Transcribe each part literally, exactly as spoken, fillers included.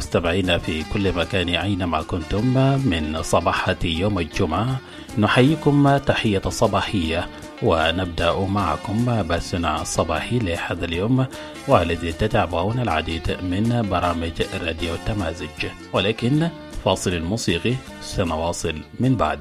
مستمعينا في كل مكان أينما كنتم من صباحة يوم الجمعة، نحييكم تحية صباحية ونبدأ معكم بثنا الصباحي لهذا اليوم، والذي تتابعون العديد من برامج راديو تمازج، ولكن فاصل الموسيقي سنواصل من بعده.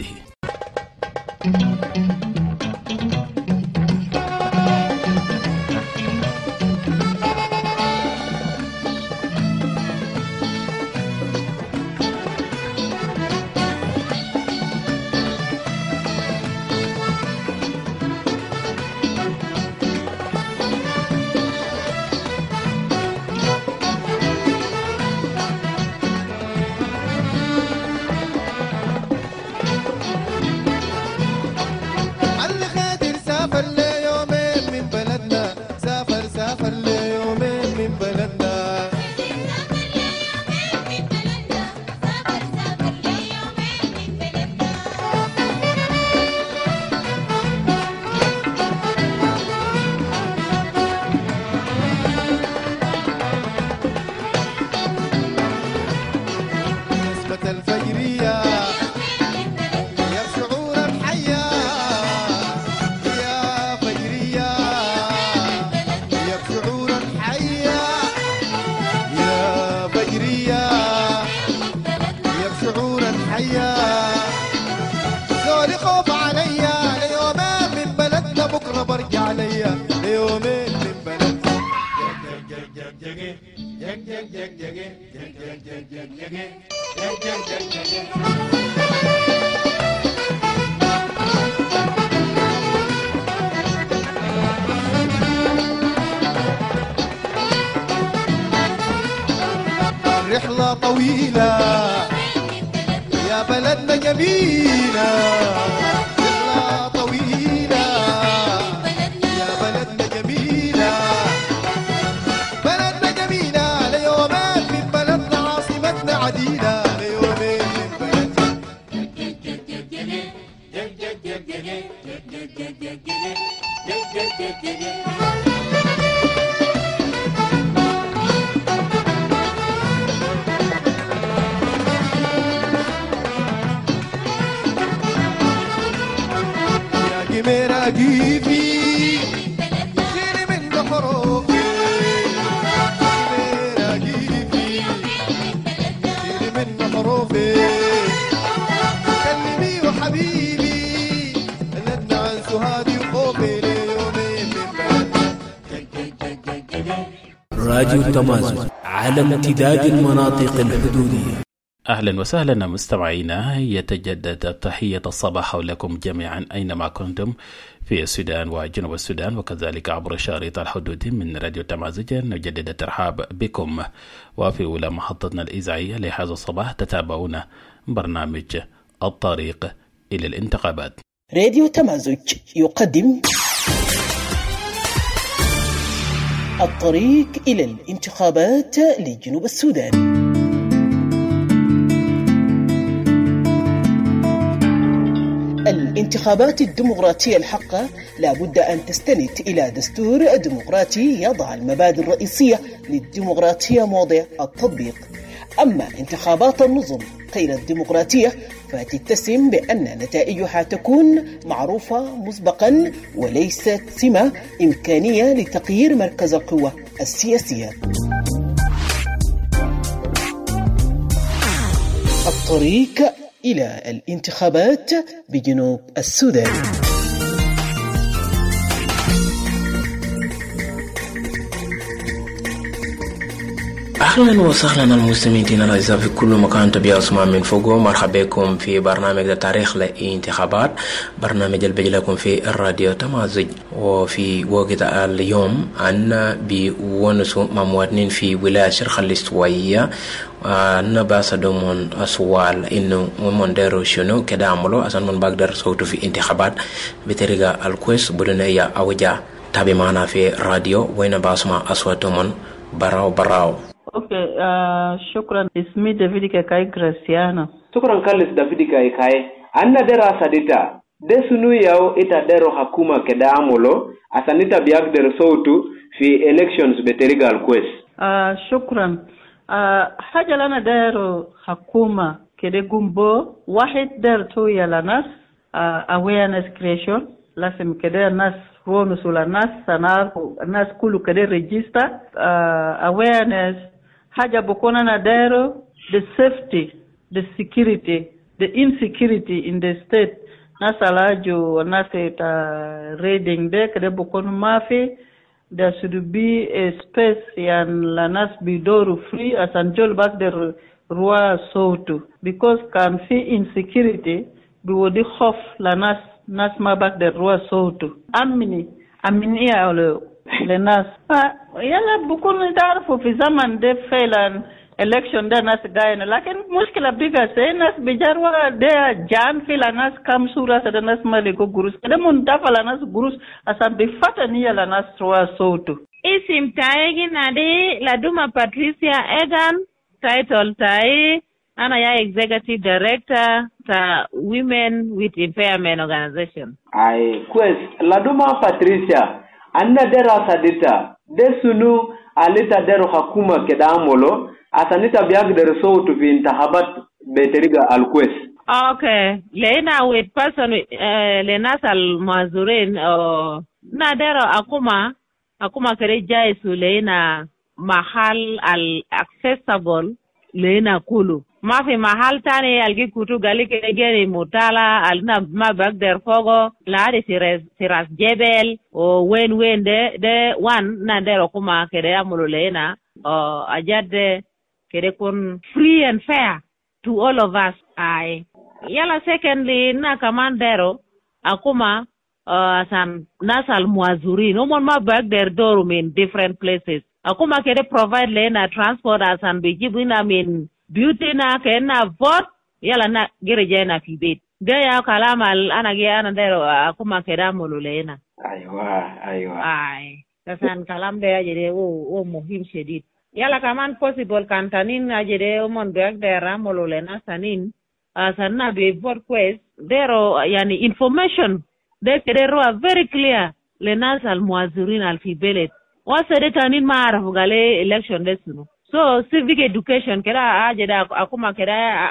رحلة طويلة يا بلدنا جميلة، رحلة طويلة يا بلدنا جميلة، بلدنا جميلة ليومين من بلدنا عاصمتنا عديدة، ليومين من بلدنا मेरा गीवी तेरे में नखरोगे मेरा गीवी तेरे में नखरोगे كلمي وحبيبي لدنا عن سهادي وقومي ليومين من بلدنا. راديو تمازج على امتداد المناطق الحدودية. أهلا وسهلا مستمعينا، يتجدد التحية الصباح لكم جميعا أينما كنتم في السودان وجنوب السودان، وكذلك عبر شريط الحدود من راديو تمازج. نجدد الترحاب بكم، وفي أولى محطتنا الإذاعية لهذا الصباح تتابعون برنامج الطريق إلى الانتخابات. راديو تمازج يقدم الطريق إلى الانتخابات لجنوب السودان. الانتخابات الديمقراطية الحقة لا بد أن تستند إلى دستور ديمقراطي يضع المبادئ الرئيسية للديمقراطية موضع التطبيق. أما انتخابات النظم غير الديمقراطية فتتسم بأن نتائجها تكون معروفة مسبقا وليست سمة إمكانية لتغيير مركز القوة السياسية. الطريق إلى الانتخابات بجنوب السودان. أهلا وسهلا المستمعين الأعزاء في كل مكان تبيع اسمع من فوقه. مرحبا بكم في برنامج تاريخ الانتخابات، برنامج اللي بيجي لكم في الراديو تمازج. وفي وقت اليوم أنا بونسو ممواطنين في ولاية شرق الاستوائية نباس دومون أسوال إنه من دارو شنو كده عملوا عشان من بقدر صوته في انتخابات بطريقة الكويس بدون أي أوجه. تابع معنا في راديو وين باسمع أصواتهم براو براو. اوكي آه شكرا. اسمي دافيد كاي غراسيانا. شكرا كارلس دافيد كاي كاي. أنا دراسة ديتا desunu yao ita dero hakuma kedamolo asanita biak dero sautu fi elections beterigal quest. آه شكرا. آه حاجة لنا دايرو حكومة كده جنبو واحد داير تويا لناس آه awareness creation لازم كده الناس رونس ولا الناس سنار الناس كله كده ريجيستا آه awareness حاجة بكون أنا دايرو the safety the security the insecurity in the state ناس علاجو ناس تا reading ده كده بكون ما في there should be a space يعني لناس بيدوروا free as انجول بقدر روا صوتو because كان في insecurity بيودي خوف لناس ناس ما بقدر روا صوتو أمني أمنية أولو لناس يلا بكون تعرفوا في زمن ده فعلا election ده ناس قاينة لكن مشكلة بيجا سي ناس بيجاروا ده جان في لناس كم سورة سده ناس مالكو جروس كده منتفع لناس جروس أسان بفتنية لناس روا صوتو isim taegi nadi laduma Patricia Egan title tai ana ya executive director ta Women with Impairment Organization. Ai kwes laduma Patricia anna dera sadita desunu alita dero hakuma kedamolo asanita biag der sautu fi intahabat beteriga alkwes. Okay, lena with person uh, lenas al mazurin uh, na dero akuma akuma kereja isu lena mahal al accessible lena kulu mafi mahal tani algi kutu gali kegeni mutala alna mabag der fogo laari siras siras jebel o wen wen de de one na dero kuma kede amulu lena o ajade kede kun free and fair to all of us. I yala secondly na kamandero akuma uh, san nasal muazuri no mon mabag der dorum in different places akuma kede provide lena transport as and bijibu na min beauty na kena vote yala na gereje na fibet gaya kalama ana ge ana dero akuma keda mululena Aywa aywa ai kasan kalam de ajere o o muhim shedid yala kaman possible kantanin ajere o mon bag dera mululena sanin asanna be vote quest dero yani information de kedero very clear lenas al muazirin al fibelet wasede tanin maaraf gale election desunu so civic education kera ajeda akuma kera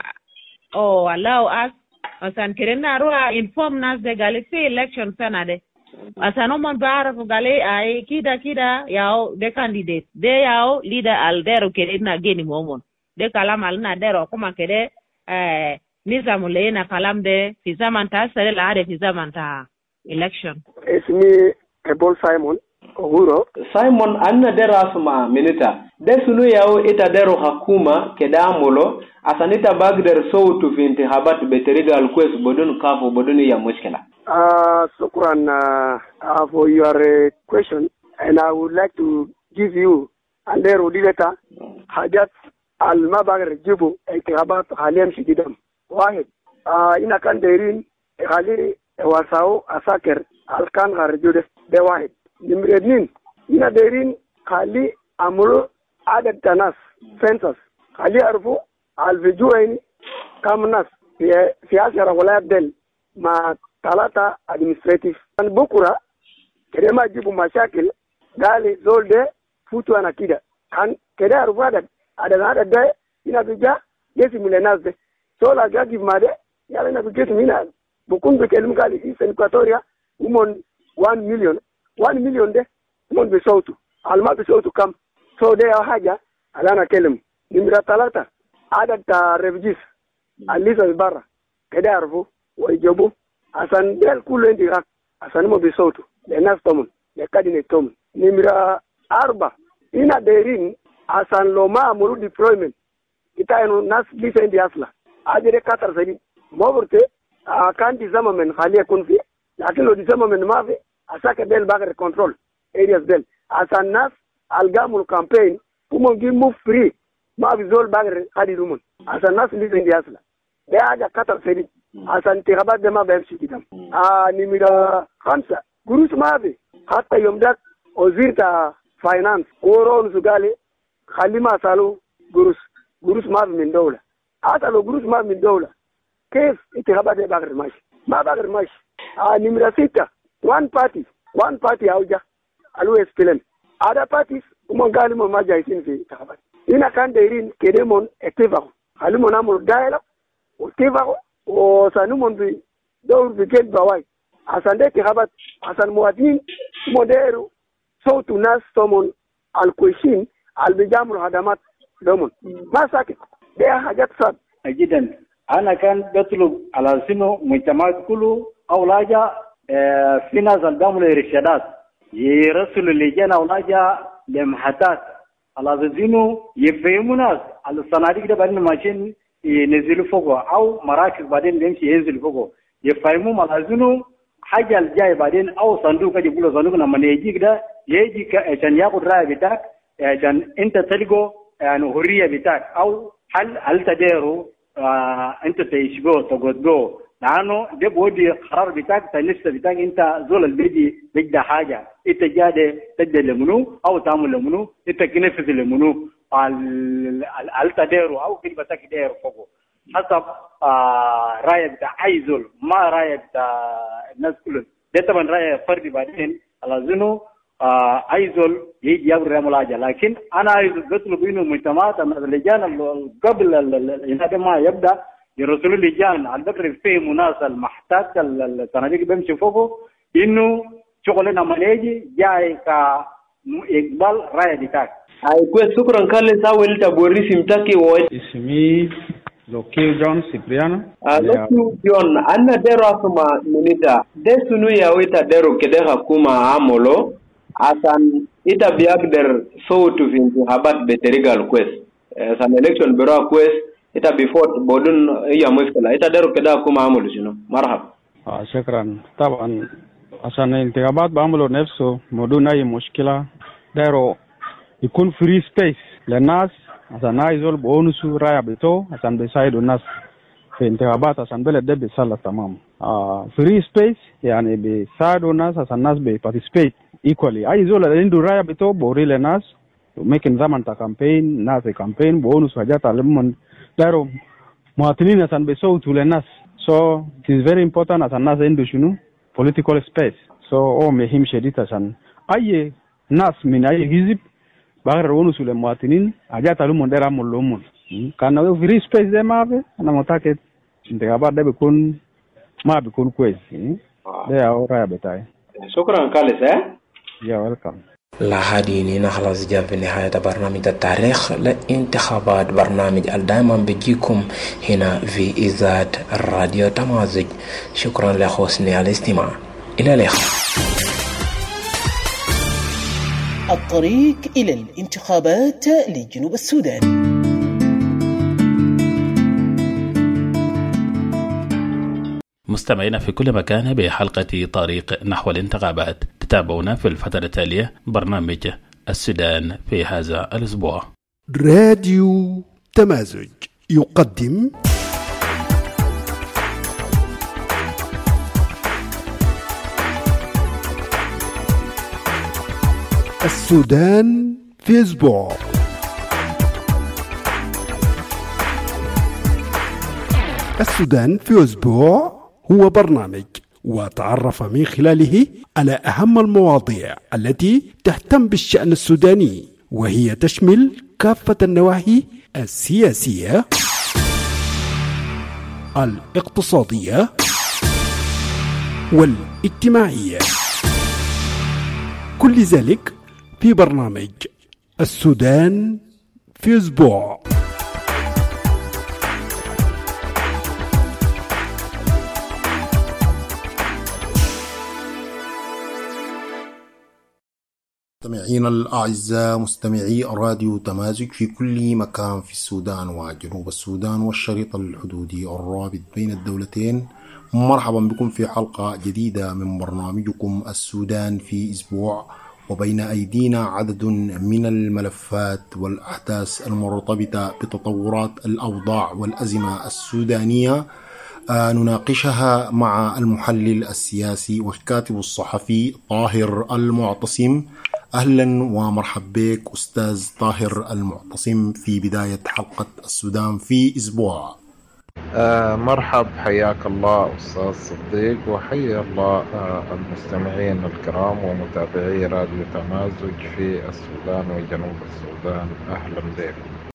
oh allow us asan kerena ro inform nas de gale fi election sanade asano mon baaraf gale ay kida kida yao de candidate de yao leader al dero kerena geni momon de kalam al na dero akuma kede eh nizamule na kalam de fi zamanta sare la de fi zamanta election. Ismi Ebol Simon Ohuro. Simon anna dera suma minita desunu yao ita dero hakuma kedamulo asanita bagder sautu fi intihabat beteriga alkwes bodun kafu bodun ya mushkila. Uh, Sukran uh, for your uh, question, and I would like to give you and there udileta hajat al-mabagr jibu intihabat haliyam shididam. Wahid, uh, ina kan derin hali wasao asaker alkan garjudes de wahid. Nimrednin ina derin hali amuru adad tanas census hali arfu alvijuaini kamnas fi fi ashara walayat del ma talata administrative an bukura kedema jibu mashakil gali zolde futu anakida kan keda arfu adad adad adad de ina bija yesi milenazde so la gagi made yala na bigetu mina bukun be kelum gali Eastern Equatoria umon one million one million de umon be sautu alma be sautu kam so de haja alana kelum nimra talata adad ta refugees alisa barra keda arfu wa ijobu asan del kulendi rak asan mo be sautu de nas tomun de kadine tom nimra arba ina derin asan loma amuru deployment itaino nas lisendi asla ajere katar sadi moburte kan di zamamen khaliya kun fi lakin lo di zamamen ma fi asaka del bagre control areas del asan nas algamul campaign umon gi move free ma bi zol bagre khadi rumun asan nas li sendi asla de aja katar sadi asan tirabat de ma ba fi kitam a nimira khamsa gurus ma fi hatta yom dak ozirta finance koron sugale khalima salu gurus gurus ma min dawla hata lo gurus ma min dawla كيف انتخابات باغر ماشي ما باغر ماشي آه نمرة ستة one party one party أوجه الو اس بي ال ام other parties هم قالوا ما جايين في انتخابات هنا كان دايرين كريمون اتفقوا خليهم نعملوا دايلوج واتفقوا وسانومون في دور في جيل بواي عشان ده انتخابات عشان مواطنين مديروا صوت ناس تومون الكويسين اللي بيجاملوا خدمات دومون ما ساكت ده حاجات صعب جدا. أنا كان بطلب على سنو مجتمعات كله أولاجا اه في ناس بيعملوا إرشادات يرسلوا اللجان أولاجا لمحطات على سنو يفهموا ناس على الصناديق ده بعدين ماشين ينزلوا فوقه أو مراكز بعدين يمشي ينزل فوقه يفهموا على سنو حاجة الجاي بعدين أو صندوق كده يقولوا صندوق لما يجيك ده يجيك عشان ياخد رأي بتاعك عشان أنت تلقوا يعني حرية بتاعك أو هل هل تديروا آه أنت تعيش جو تقعد جو لأنه ده بودي قرار بتاعك تنسى بتاعك أنت زول البيدي بيجدا حاجة أنت جاد تجد لمنو أو تعمل لمنو أنت كنفذ لمنو هل تديروا أو كده بتاعك دير فوقه حسب آه رأي بتاع أي زول ما رأي بتاع الناس كلهم ده طبعا رأي فردي بعدين على زنو آه أي زول يجي يعمل رملاجة لكن أنا بطلب إنه مجتمعات اللجان قبل الإنتاج ما يبدأ يرسلوا اللجان على ذكر فهم ناس المحتاج الصناديق بيمشي فوقه إنه شغلنا ملاجي جاي كإقبال رأي بتاعك. أيوة شكرا كارل ساويل تبوري سمتاكي وين. اسمي Lokio John Cipriano. Ah, Lokio John, anna dero asuma minita. Desunu ya wita dero kedeha kuma amolo. Asan ita biagder so to vinti habat beterigal quest. As an election bureau quest ita before bodun iya muskala. Ita dero kedeha kuma amolo sino. Marhab. Ah, shukran. Taban asan intigabat baamolo nefso moduna yi mushkila dero يكون free space للناس عشان نايزول بونسو رايا بتو عشان بيساعدوا الناس في انتخابات عشان بلد ده بيصلح تمام. آه فري سبيس يعني بيساعدوا الناس عشان الناس بيبارتيسيبيت ايكوالي. اي زول اللي عنده رايا بتو بوري للناس وميكن زمن تا كامبين ناس كامبين بونسو حاجات عليهم داروا مواطنين عشان بيصوتوا للناس. So it is very important عشان الناس عنده شنو political space. So هو مهم شديد عشان اي ناس من اي حزب بغير ونسوا للمواطنين حاجات لهم مدير عمل لهم كان لو فري سبيس ده ما في انا متاكد انتخابات ده بيكون ما بيكون كويس ده الرأي بتاعي. شكرا كالس اه يا ويلكم. لا هادي نخلص جاب في نهاية برنامج التاريخ لانتخابات برنامج دائما بيجيكم هنا في إذاعة الراديو تمازج. شكرا لحسن الاستماع. إلى اللقاء. الطريق إلى الانتخابات لجنوب السودان. مستمعينا في كل مكان بحلقة طريق نحو الانتخابات. تتابعونا في الفترة التالية برنامج السودان في هذا الأسبوع. راديو تمازج يقدم السودان في أسبوع. السودان في أسبوع هو برنامج وتعرف من خلاله على أهم المواضيع التي تهتم بالشأن السوداني، وهي تشمل كافة النواحي السياسية، الاقتصادية، والاجتماعية. كل ذلك في برنامج السودان في أسبوع. مستمعينا الأعزاء، مستمعي راديو تمازج في كل مكان في السودان وجنوب السودان والشريط الحدودي الرابط بين الدولتين، مرحبا بكم في حلقة جديدة من برنامجكم السودان في أسبوع. وبين أيدينا عدد من الملفات والأحداث المرتبطة بتطورات الأوضاع والأزمة السودانية آه نناقشها مع المحلل السياسي والكاتب الصحفي طاهر المعتصم. أهلا ومرحب بك أستاذ طاهر المعتصم في بداية حلقة السودان في أسبوع. آه مرحب، حياك الله أستاذ صديق، وحيا الله آه المستمعين الكرام ومتابعي راديو تمازج في السودان وجنوب السودان. أهلا بكم.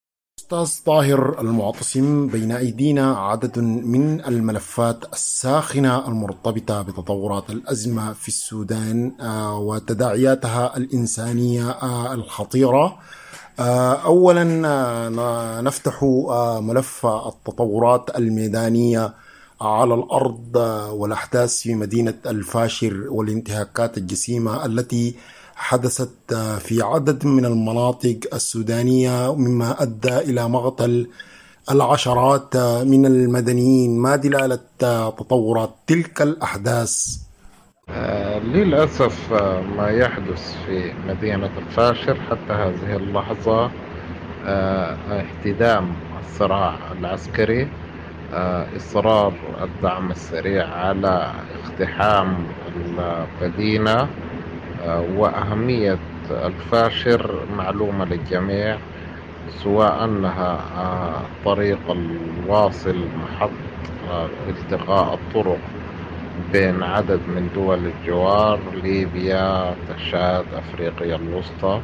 أستاذ طاهر المعتصم، بين أيدينا عدد من الملفات الساخنة المرتبطة بتطورات الأزمة في السودان وتداعياتها الإنسانية الخطيرة. أولا نفتح ملف التطورات الميدانية على الأرض والأحداث في مدينة الفاشر والانتهاكات الجسيمة التي حدثت في عدد من المناطق السودانية، مما أدى إلى مقتل العشرات من المدنيين. ما دلالة تطورات تلك الأحداث؟ آه للأسف آه ما يحدث في مدينة الفاشر حتى هذه اللحظة آه احتدام الصراع العسكري، آه إصرار الدعم السريع على اقتحام المدينة، آه وأهمية الفاشر معلومة للجميع، سواء أنها آه طريق الواصل محط آه التقاء الطرق بين عدد من دول الجوار، ليبيا، تشاد، أفريقيا الوسطى،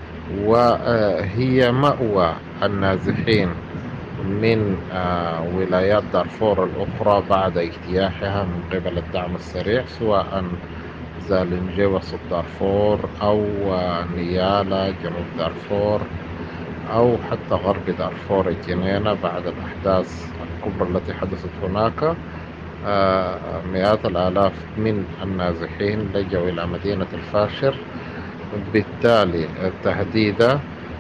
وهي مأوى النازحين من ولايات دارفور الأخرى بعد اجتياحها من قبل الدعم السريع، سواء زالنجي وسط دارفور أو نيالا جنوب دارفور أو حتى غرب دارفور الجنينة بعد الأحداث الكبرى التي حدثت هناك. مئات الآلاف من النازحين لجوا إلى مدينة الفاشر، بالتالي تهديده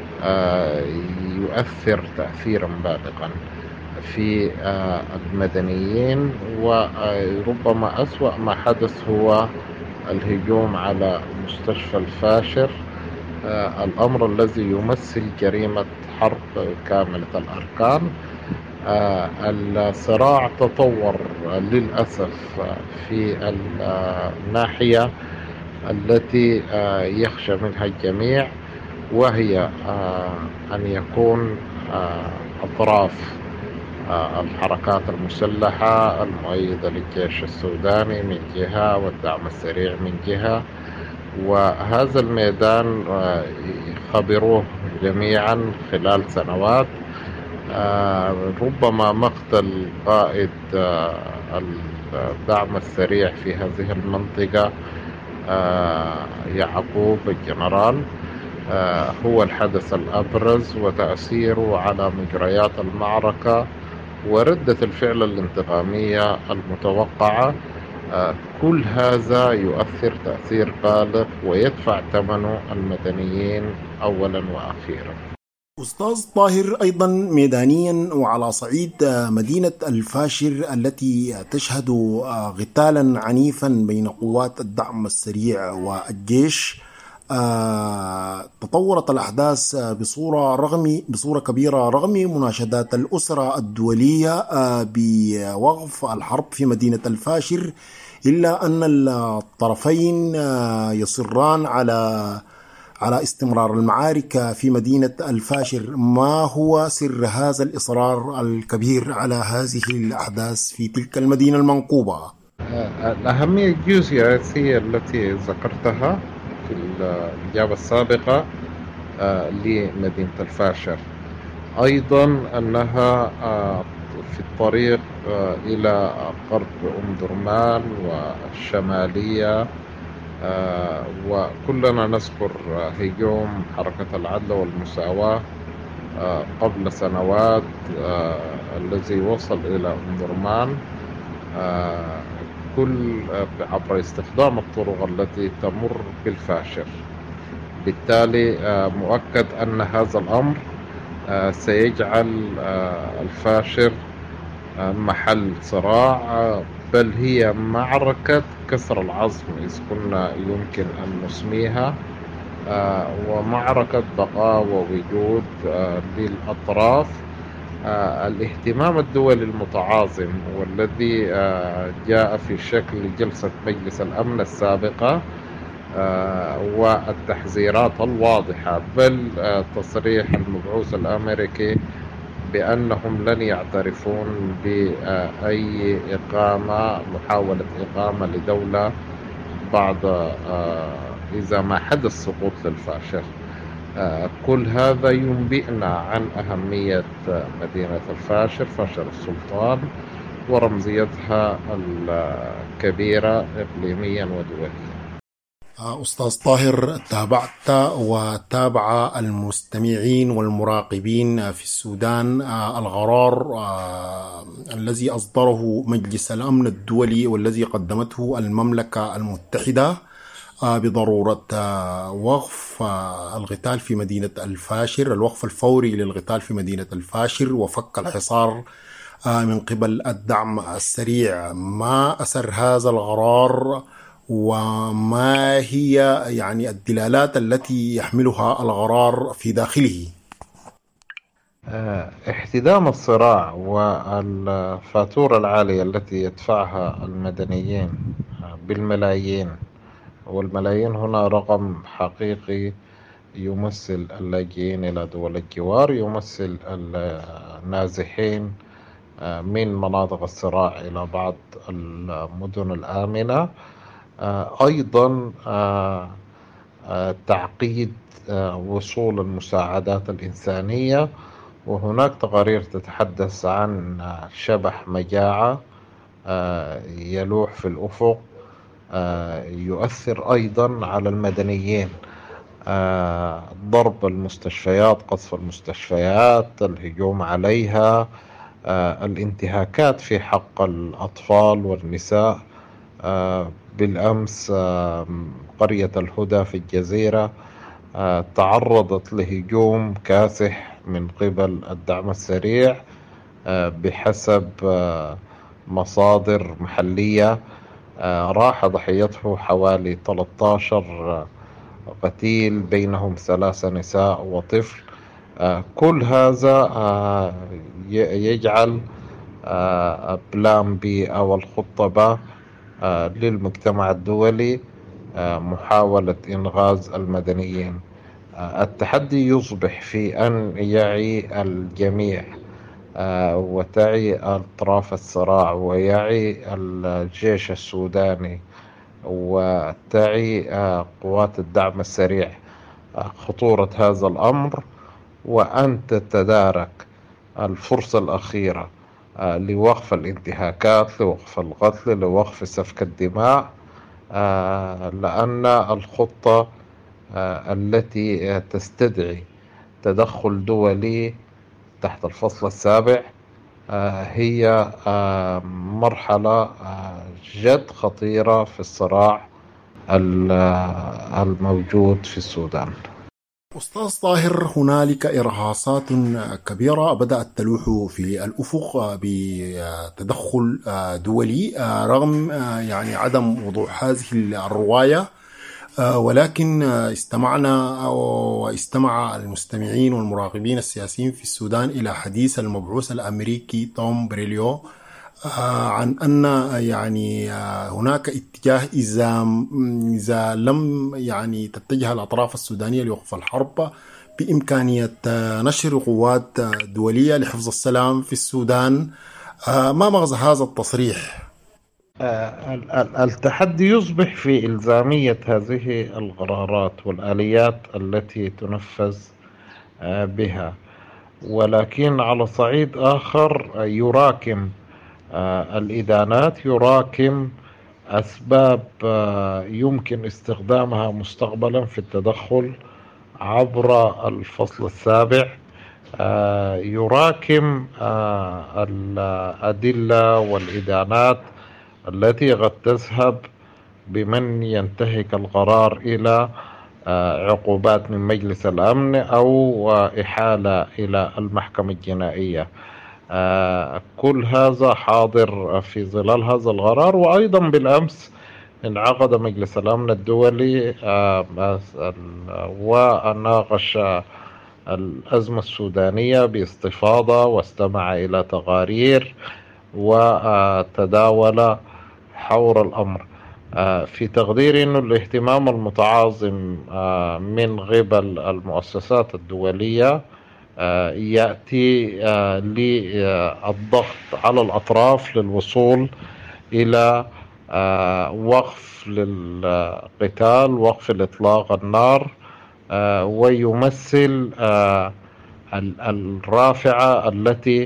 يؤثر تأثيرا بالغا في المدنيين، وربما أسوأ ما حدث هو الهجوم على مستشفى الفاشر، الأمر الذي يمثل جريمة حرب كاملة الأركان. آه الصراع تطور للأسف في الناحية التي آه يخشى منها الجميع، وهي آه أن يكون آه أطراف آه الحركات المسلحة المؤيدة للجيش السوداني من جهة والدعم السريع من جهة، وهذا الميدان آه خبروه جميعا خلال سنوات. آه ربما مقتل قائد آه الدعم السريع في هذه المنطقة آه يعقوب الجنرال آه هو الحدث الأبرز، وتأثيره على مجريات المعركة وردة الفعل الانتقامية المتوقعة. آه كل هذا يؤثر تأثير بالغ ويدفع ثمنه المدنيين أولا وأخيرا. أستاذ طاهر، أيضا ميدانيا وعلى صعيد مدينة الفاشر التي تشهد قتالا عنيفا بين قوات الدعم السريع والجيش، تطورت الأحداث بصورة رغم بصورة كبيرة رغم مناشدات الأسرة الدولية بوقف الحرب في مدينة الفاشر، إلا أن الطرفين يصران على على استمرار المعارك في مدينة الفاشر. ما هو سر هذا الإصرار الكبير على هذه الأحداث في تلك المدينة المنقوبة؟ الأهمية الجيوسياسية التي ذكرتها في الإجابة السابقة لمدينة الفاشر، أيضا أنها في الطريق إلى غرب أم درمان والشمالية، آه وكلنا نذكر هجوم حركة العدل والمساواة آه قبل سنوات آه الذي وصل إلى أم درمان، آه كل عبر استخدام الطرق التي تمر بالفاشر. بالتالي آه مؤكد أن هذا الأمر آه سيجعل آه الفاشر آه محل صراع، آه بل هي معركة كسر العظم إذا كنا يمكن أن نسميها، آه ومعركة بقاء ووجود آه للأطراف. آه الاهتمام الدولي المتعاظم والذي آه جاء في شكل جلسة مجلس الأمن السابقة آه والتحذيرات الواضحة، بل آه تصريح المبعوث الأمريكي بأنهم لن يعترفون بأي إقامة محاولة إقامة لدولة بعد إذا ما حدث سقوط للفاشر. كل هذا ينبئنا عن أهمية مدينة الفاشر، فاشر السلطان، ورمزيتها الكبيرة إقليميا ودوليا. أستاذ طاهر، تابعت وتابع المستمعين والمراقبين في السودان القرار الذي أصدره مجلس الأمن الدولي والذي قدمته المملكة المتحدة بضرورة وقف القتال في مدينة الفاشر، الوقف الفوري للقتال في مدينة الفاشر وفك الحصار من قبل الدعم السريع. ما أثر هذا القرار وما هي يعني الدلالات التي يحملها القرار في داخله؟ احتدام الصراع والفاتورة العالية التي يدفعها المدنيين بالملايين، والملايين هنا رقم حقيقي يمثل اللاجئين إلى دول الجوار، يمثل النازحين من مناطق الصراع إلى بعض المدن الآمنة، أيضا تعقيد وصول المساعدات الإنسانية. وهناك تقارير تتحدث عن شبح مجاعة يلوح في الأفق يؤثر أيضا على المدنيين، ضرب المستشفيات، قصف المستشفيات، الهجوم عليها، الانتهاكات في حق الأطفال والنساء. بالأمس قرية الهدى في الجزيرة تعرضت لهجوم كاسح من قبل الدعم السريع بحسب مصادر محلية، راح ضحيته حوالي ثلاثة عشر قتيل بينهم ثلاثة نساء وطفل. كل هذا يجعل بلان بي أو الخطة با للمجتمع الدولي محاولة إنغاز المدنيين. التحدي يصبح في أن يعي الجميع وتعي أطراف الصراع ويعي الجيش السوداني وتعي قوات الدعم السريع خطورة هذا الأمر، وأن تتدارك الفرصة الأخيرة لوقف الانتهاكات، لوقف القتل، لوقف سفك الدماء، لأن الخطة التي تستدعي تدخل دولي تحت الفصل السابع هي مرحلة جد خطيرة في الصراع الموجود في السودان. أستاذ طاهر، هنالك إرهاصات كبيرة بدأت تلوح في الأفق بتدخل دولي رغم يعني عدم وضوح هذه الرواية، ولكن استمعنا واستمع المستمعين والمراقبين السياسيين في السودان إلى حديث المبعوث الأمريكي توم بريليو عن أن يعني هناك اتجاه إذا إذا لم يعني تتجه الأطراف السودانية لوقف الحرب بإمكانية نشر قوات دولية لحفظ السلام في السودان. ما مغزى هذا التصريح؟ التحدي يصبح في إلزامية هذه القرارات والآليات التي تنفذ بها، ولكن على صعيد آخر يراكم الإدانات، يراكم أسباب يمكن استخدامها مستقبلا في التدخل عبر الفصل السابع، يراكم الأدلة والإدانات التي قد تذهب بمن ينتهك القرار إلى عقوبات من مجلس الأمن أو إحالة إلى المحكمة الجنائية. كل هذا حاضر في ظلال هذا القرار. وأيضا بالأمس انعقد مجلس الأمن الدولي وناقش الأزمة السودانية باستفاضة واستمع إلى تقارير وتداول حول الأمر. في تقديري أن الاهتمام المتعاظم من قبل المؤسسات الدولية يأتي للضغط على الأطراف للوصول إلى وقف للقتال، وقف الإطلاق النار، ويمثل الرافعة التي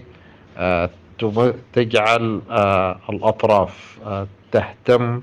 تجعل الأطراف تهتم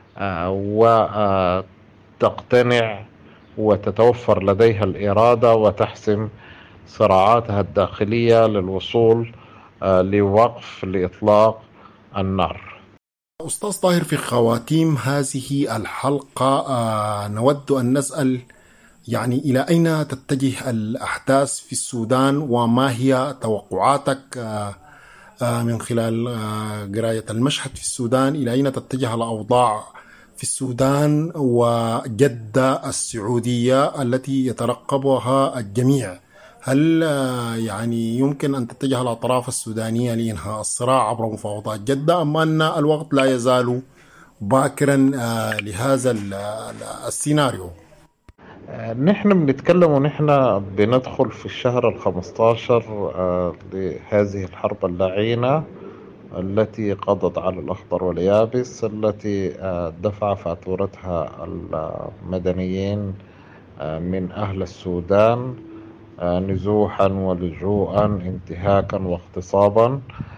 وتقتنع وتتوفر لديها الإرادة وتحسم صراعاتها الداخلية للوصول لوقف لإطلاق النار. أستاذ طاهر، في خواتيم هذه الحلقة نود أن نسأل يعني إلى أين تتجه الأحداث في السودان، وما هي توقعاتك من خلال قراية المشهد في السودان؟ إلى أين تتجه الأوضاع في السودان وجدة السعودية التي يترقبها الجميع؟ هل يعني يمكن أن تتجه الأطراف السودانية لإنهاء الصراع عبر مفاوضات جدة، أم أن الوقت لا يزال باكرا لهذا السيناريو؟ نحن بنتكلم ونحن بندخل في الشهر الخمستاشر لهذه الحرب اللعينة التي قضت على الأخضر واليابس، التي دفع فاتورتها المدنيين من أهل السودان نزوحا ولجوءا، انتهاكا واغتصابا،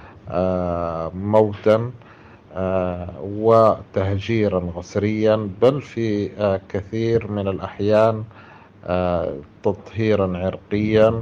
موتا وتهجيرا غسريا، بل في كثير من الأحيان تطهيرا عرقيا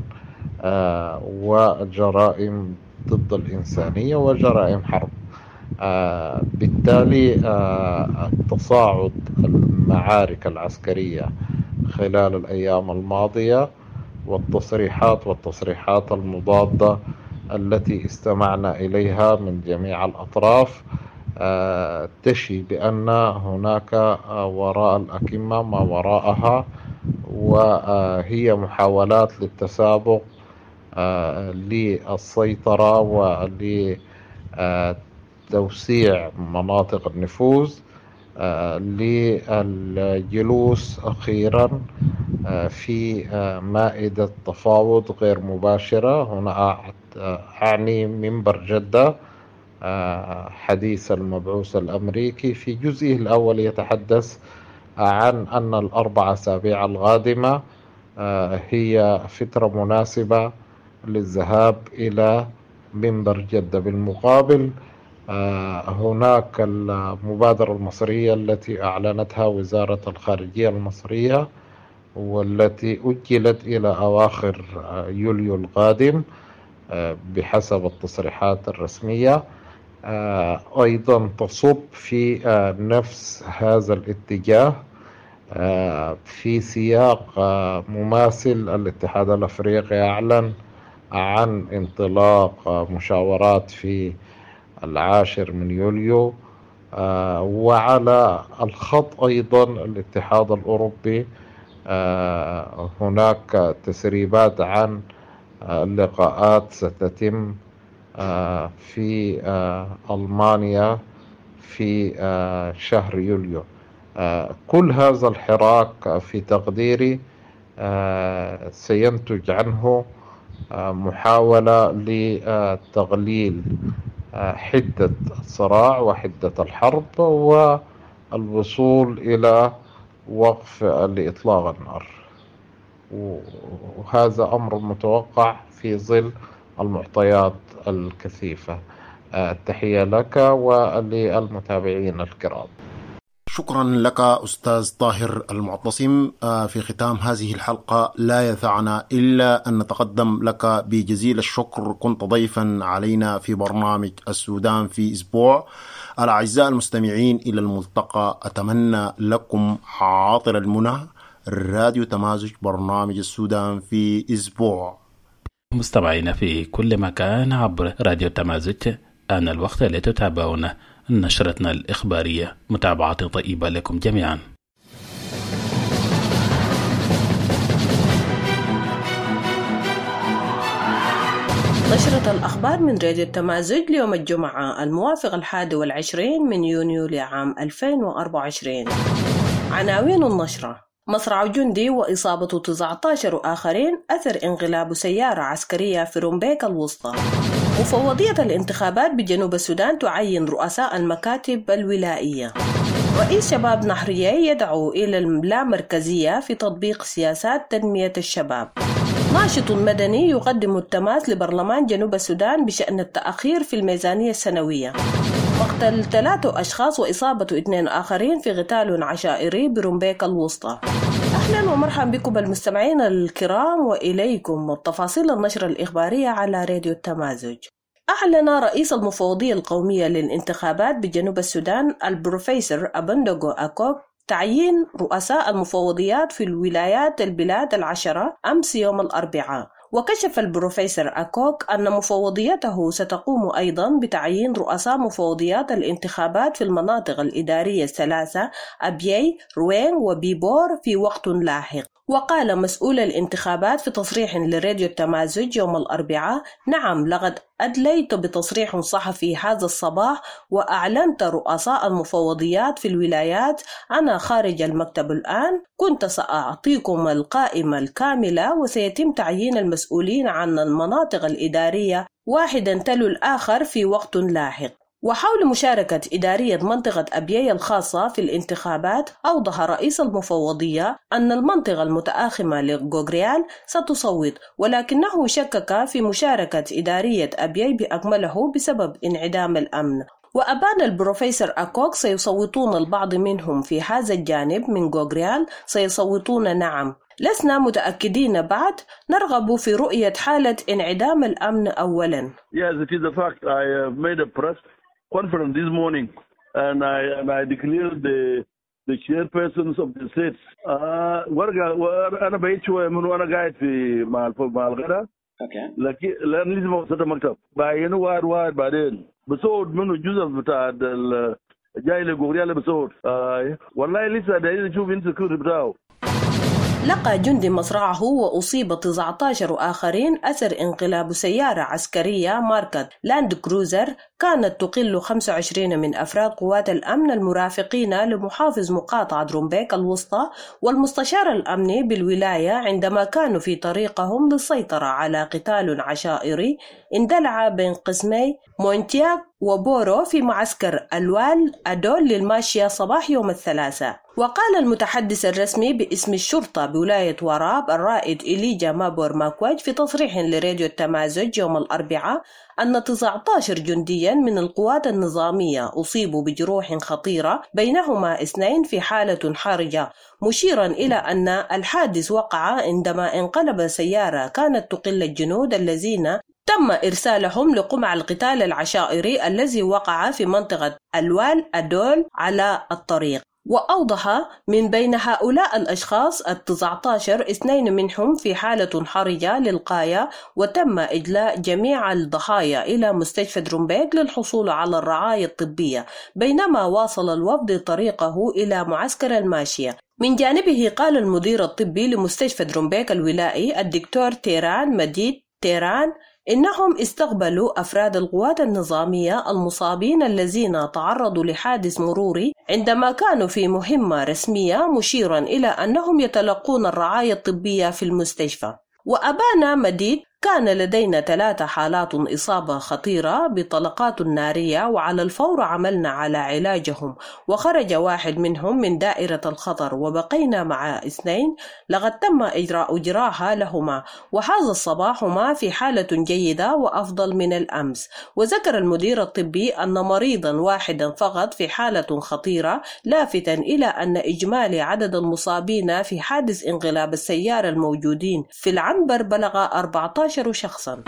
وجرائم ضد الإنسانية وجرائم حرب. بالتالي تصاعد المعارك العسكرية خلال الأيام الماضية والتصريحات والتصريحات المضادة التي استمعنا إليها من جميع الأطراف تشي بأن هناك وراء الأكمة ما وراءها، وهي محاولات للتسابق للسيطرة ولتوسيع مناطق النفوذ، للجلوس أخيرا في مائدة تفاوض غير مباشرة. هنا أعني منبر جدة، حديث المبعوث الأمريكي في جزئه الأول يتحدث عن أن الأربع أسابيع القادمة هي فترة مناسبة للذهاب إلى منبر جدة. بالمقابل هناك المبادرة المصرية التي أعلنتها وزارة الخارجية المصرية والتي أجلت إلى أواخر يوليو القادم بحسب التصريحات الرسمية، أيضا تصب في نفس هذا الاتجاه. في سياق مماثل الاتحاد الأفريقي أعلن عن انطلاق مشاورات في العاشر من يوليو، وعلى الخط أيضا الاتحاد الأوروبي هناك تسريبات عن اللقاءات ستتم في ألمانيا في شهر يوليو. كل هذا الحراك في تقديري سينتج عنه محاولة لتقليل حدة الصراع وحدة الحرب والوصول إلى وقف لإطلاق النار، وهذا أمر متوقع في ظل المعطيات الكثيفة. التحية لك وللمتابعين الكرام. شكرا لك أستاذ طاهر المعتصم. في ختام هذه الحلقة لا يسعنا إلا أن نتقدم لك بجزيل الشكر. كنت ضيفا علينا في برنامج السودان في أسبوع. الأعزاء المستمعين، إلى الملتقى. أتمنى لكم عاطر المنى. راديو تمازج، برنامج السودان في أسبوع. مستمعينا في كل مكان عبر راديو تمازج، آن الوقت لتتابعون نشرتنا الإخبارية. متابعة طيبة لكم جميعا. نشرة الأخبار من راديو التمازج ليوم الجمعة الموافق الحادي والعشرين من يونيو لعام ألفين وأربعة وعشرين. عناوين النشرة: مصرع جندي وإصابة تسعة عشر آخرين أثر انقلاب سيارة عسكرية في رومبيك الوسطى. مفوضية الانتخابات بجنوب السودان تعين رؤساء المكاتب الولائية. رئيس شباب نهريي يدعو إلى اللامركزية في تطبيق سياسات تنمية الشباب. ناشط مدني يقدم التماس لبرلمان جنوب السودان بشأن التأخير في الميزانية السنوية. مقتل ثلاثة أشخاص وإصابة اثنين آخرين في قتال عشائري برمبيك الوسطى. أهلا ومرحبا بكم المستمعين الكرام، وإليكم تفاصيل النشرة الإخبارية على راديو التمازج. أعلن رئيس المفوضية القومية للانتخابات بجنوب السودان البروفيسور أبندوغو أكوك تعيين رؤساء المفوضيات في الولايات البلاد العشرة أمس يوم الأربعاء. وكشف البروفيسور أكوك أن مفوضيته ستقوم أيضا بتعيين رؤساء مفوضيات الانتخابات في المناطق الإدارية الثلاثة أبيي، روين وبيبور في وقت لاحق. وقال مسؤول الانتخابات في تصريح لراديو التمازج يوم الأربعاء: نعم، لقد أدليت بتصريح صحفي هذا الصباح وأعلنت رؤساء المفوضيات في الولايات. أنا خارج المكتب الآن، كنت سأعطيكم القائمة الكاملة وسيتم تعيين المسؤولين عن المناطق الإدارية واحدا تلو الآخر في وقت لاحق. وحول مشاركة إدارية منطقة أبيي الخاصة في الانتخابات، أوضح رئيس المفوضية أن المنطقة المتآخمة لغوغريال ستصوت، ولكنه شكك في مشاركة إدارية أبيي بأكمله بسبب انعدام الأمن. وأبان البروفيسور أكوك سيصوتون البعض منهم في هذا الجانب من غوغريال سيصوتون نعم. لسنا متأكدين بعد، نرغب في رؤية حالة انعدام الأمن أولا. Yes, it is a fact. I have made a press conference this morning and I and I declared the the chairpersons of the states. آه ورقة أنا بعيد شوية من وأنا قاعد في مع مع الغداء. Okay. لكن لأن لازم أوصل المكتب. بعينه واحد واحد بعدين بصوت منه جزء بتاع جاي لغوريال بصوت. آه والله لسه داير نشوف إنسكيورتي بتاعه. لقى جندي مصرعه وأصيب تسعة عشر آخرين أثر انقلاب سيارة عسكرية ماركة لاند كروزر كانت تقل خمسة وعشرين من أفراد قوات الأمن المرافقين لمحافظ مقاطعة رومبيك الوسطى والمستشار الأمني بالولاية عندما كانوا في طريقهم للسيطرة على قتال عشائري اندلع بين قسمي مونتياك وبورو في معسكر الوال أدول للماشية صباح يوم الثلاثاء. وقال المتحدث الرسمي باسم الشرطة بولاية وراب الرائد إليجا مابور ماكوج في تصريح لراديو التمازج يوم الأربعاء أن تسعة عشر جنديا من القوات النظامية أصيبوا بجروح خطيرة، بينهما اثنين في حالة حرجة، مشيرا إلى أن الحادث وقع عندما انقلب سيارة كانت تقل الجنود الذين تم إرسالهم لقمع القتال العشائري الذي وقع في منطقة الوال أدول على الطريق. وأوضح من بين هؤلاء الأشخاص التسعة عشر اثنين منهم في حالة حرجة للغاية، وتم إجلاء جميع الضحايا إلى مستشفى رومبيك للحصول على الرعاية الطبية، بينما واصل الوفد طريقه إلى معسكر الماشية. من جانبه قال المدير الطبي لمستشفى رومبيك الولائي الدكتور تيران مديد تيران إنهم استقبلوا أفراد القوات النظامية المصابين الذين تعرضوا لحادث مروري عندما كانوا في مهمة رسمية، مشيرا إلى أنهم يتلقون الرعاية الطبية في المستشفى. وأبان مديد كان لدينا ثلاث حالات إصابة خطيرة بطلقات نارية وعلى الفور عملنا على علاجهم، وخرج واحد منهم من دائرة الخطر وبقينا مع اثنين لقد تم إجراء جراحة لهما، وهذا الصباح هما في حالة جيدة وأفضل من الأمس. وذكر المدير الطبي أن مريضا واحدا فقط في حالة خطيرة، لافتا إلى أن إجمالي عدد المصابين في حادث انقلاب السيارة الموجودين في العنبر بلغ أربعة عشر شخصا.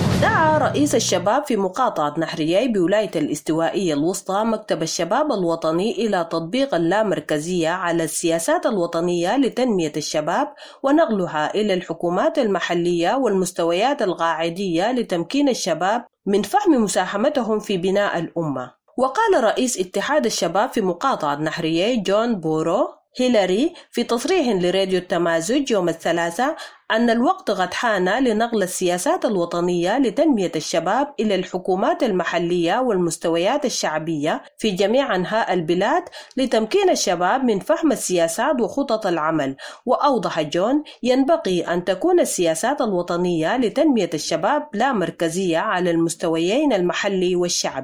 دعا رئيس الشباب في مقاطعة نهريي بولاية الاستوائية الوسطى مكتب الشباب الوطني إلى تطبيق اللامركزية على السياسات الوطنية لتنمية الشباب ونقلها إلى الحكومات المحلية والمستويات القاعدية لتمكين الشباب من فهم مساهمتهم في بناء الأمة. وقال رئيس اتحاد الشباب في مقاطعة نهريي جون بورو هيلاري في تصريح لراديو التمازج يوم الثلاثاء أن الوقت قد حان لنقل السياسات الوطنية لتنمية الشباب إلى الحكومات المحلية والمستويات الشعبية في جميع أنحاء البلاد لتمكين الشباب من فهم السياسات وخطط العمل. وأوضح جون ينبغي أن تكون السياسات الوطنية لتنمية الشباب لا مركزية على المستويين المحلي والشعبي.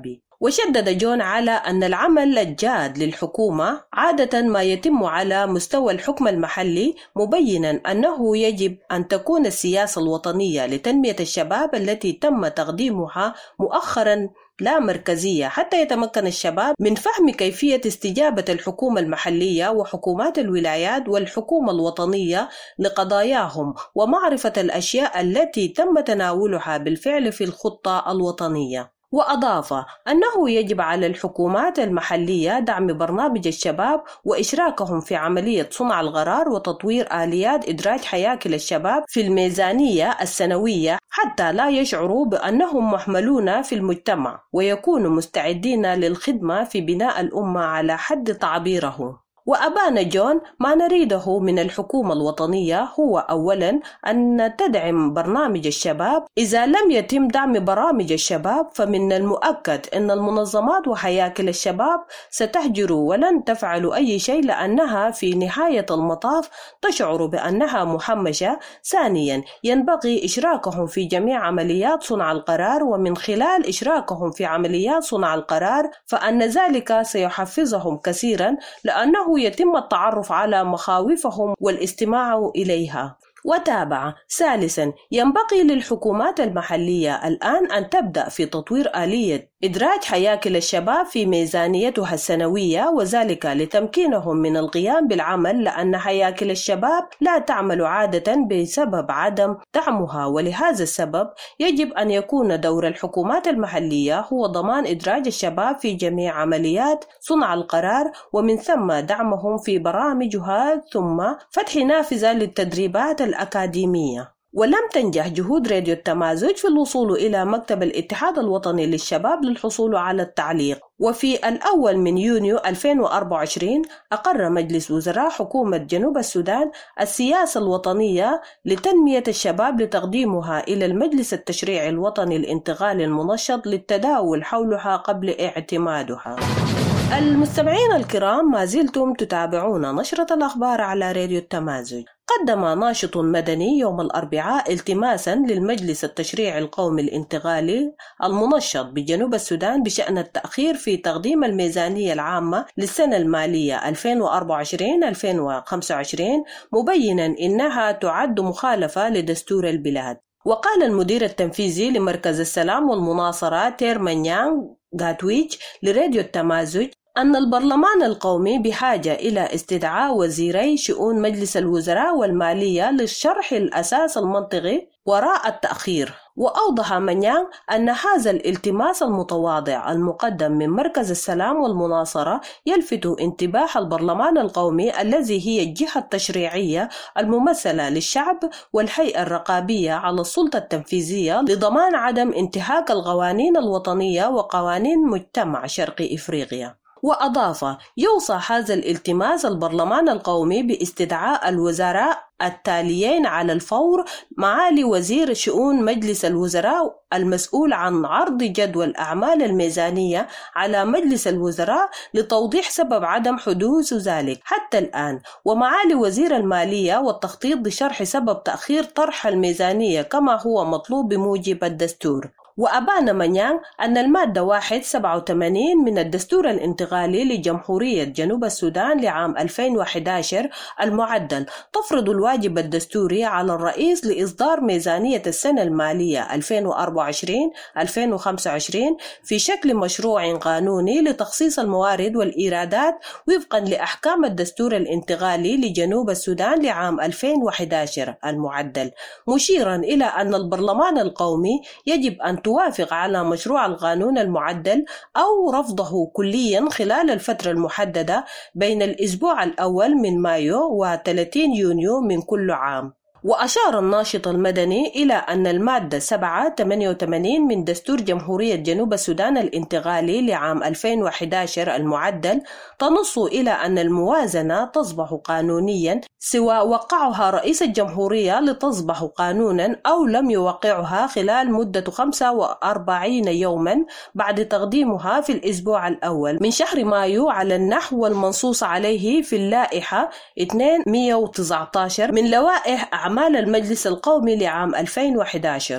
وشدد جون على أن العمل الجاد للحكومة عادة ما يتم على مستوى الحكم المحلي، مبينا أنه يجب أن تكون السياسة الوطنية لتنمية الشباب التي تم تقديمها مؤخرا لا مركزية، حتى يتمكن الشباب من فهم كيفية استجابة الحكومة المحلية وحكومات الولايات والحكومة الوطنية لقضاياهم، ومعرفة الأشياء التي تم تناولها بالفعل في الخطة الوطنية. وأضاف أنه يجب على الحكومات المحلية دعم برنامج الشباب وإشراكهم في عملية صنع القرار وتطوير آليات إدراج حياكل الشباب في الميزانية السنوية، حتى لا يشعروا بأنهم محملون في المجتمع ويكونوا مستعدين للخدمة في بناء الأمة على حد تعبيره. وأبان جون ما نريده من الحكومة الوطنية هو أولا أن تدعم برنامج الشباب. إذا لم يتم دعم برامج الشباب فمن المؤكد أن المنظمات وحياكل الشباب ستهجر ولن تفعل أي شيء، لأنها في نهاية المطاف تشعر بأنها محمشة. ثانيا ينبغي إشراكهم في جميع عمليات صنع القرار، ومن خلال إشراكهم في عمليات صنع القرار فأن ذلك سيحفزهم كثيرا، لأنه يتم التعرف على مخاوفهم والاستماع إليها. وتابع ثالثا ينبغي للحكومات المحلية الآن أن تبدأ في تطوير آلية إدراج حياكل الشباب في ميزانيتها السنوية، وذلك لتمكينهم من القيام بالعمل، لأن حياكل الشباب لا تعمل عادة بسبب عدم دعمها. ولهذا السبب يجب أن يكون دور الحكومات المحلية هو ضمان إدراج الشباب في جميع عمليات صنع القرار، ومن ثم دعمهم في برامجها، ثم فتح نافذة للتدريبات الأكاديمية. ولم تنجح جهود راديو التمازج في الوصول إلى مكتب الاتحاد الوطني للشباب للحصول على التعليق. وفي الأول من يونيو ألفين وأربعة وعشرين أقر مجلس وزراء حكومة جنوب السودان السياسة الوطنية لتنمية الشباب لتقديمها إلى المجلس التشريعي الوطني الانتقالي المنشط للتداول حولها قبل اعتمادها. المستمعين الكرام، ما زلتم تتابعون نشرة الأخبار على راديو التمازج. قدم ناشط مدني يوم الأربعاء التماسا للمجلس التشريعي القومي الانتقالي المنشط بجنوب السودان بشأن التأخير في تقديم الميزانية العامة للسنة المالية ألفين وأربعة وعشرين ألفين وخمسة وعشرين، مبينا إنها تعد مخالفة لدستور البلاد. وقال المدير التنفيذي لمركز السلام والمناصرة تيرمانيان غاتويتش لراديو التمازج أن البرلمان القومي بحاجة إلى استدعاء وزيري شؤون مجلس الوزراء والمالية للشرح الأساس المنطقي وراء التأخير. وأوضح مانيان أن هذا الالتماس المتواضع المقدم من مركز السلام والمناصرة يلفت انتباه البرلمان القومي الذي هي الجهة التشريعية الممثلة للشعب والهيئة الرقابية على السلطة التنفيذية لضمان عدم انتهاك القوانين الوطنية وقوانين مجتمع شرقي إفريقيا. وأضاف يوصى هذا الالتماس البرلمان القومي باستدعاء الوزراء التاليين على الفور: معالي وزير شؤون مجلس الوزراء المسؤول عن عرض جدول أعمال الميزانية على مجلس الوزراء لتوضيح سبب عدم حدوث ذلك حتى الآن، ومعالي وزير المالية والتخطيط لشرح سبب تأخير طرح الميزانية كما هو مطلوب بموجب الدستور. وأبان مانيان أن المادة واحد سبعة وثمانين من الدستور الانتقالي لجمهورية جنوب السودان لعام ألفين وأحد عشر المعدل تفرض الواجب الدستوري على الرئيس لإصدار ميزانية السنة المالية ألفين وأربعة وعشرين ألفين وخمسة وعشرين في شكل مشروع قانوني لتخصيص الموارد والإيرادات وفقا لأحكام الدستور الانتقالي لجنوب السودان لعام ألفين وأحد عشر المعدل، مشيرا إلى أن البرلمان القومي يجب أن توافق على مشروع القانون المعدل أو رفضه كليا خلال الفترة المحددة بين الأسبوع الأول من مايو وثلاثين يونيو من كل عام. وأشار الناشط المدني إلى أن المادة سبعة ثمانية وثمانين من دستور جمهورية جنوب السودان الانتقالي لعام ألفين وأحد عشر المعدل تنص إلى أن الموازنة تصبح قانونيا سواء وقعها رئيس الجمهورية لتصبح قانونا أو لم يوقعها خلال مدة خمسة وأربعين يوما بعد تقديمها في الأسبوع الأول من شهر مايو على النحو المنصوص عليه في اللائحة اثنين وتسعة عشر من لوائح أعمال المجلس القومي لعام ألفين وأحد عشر.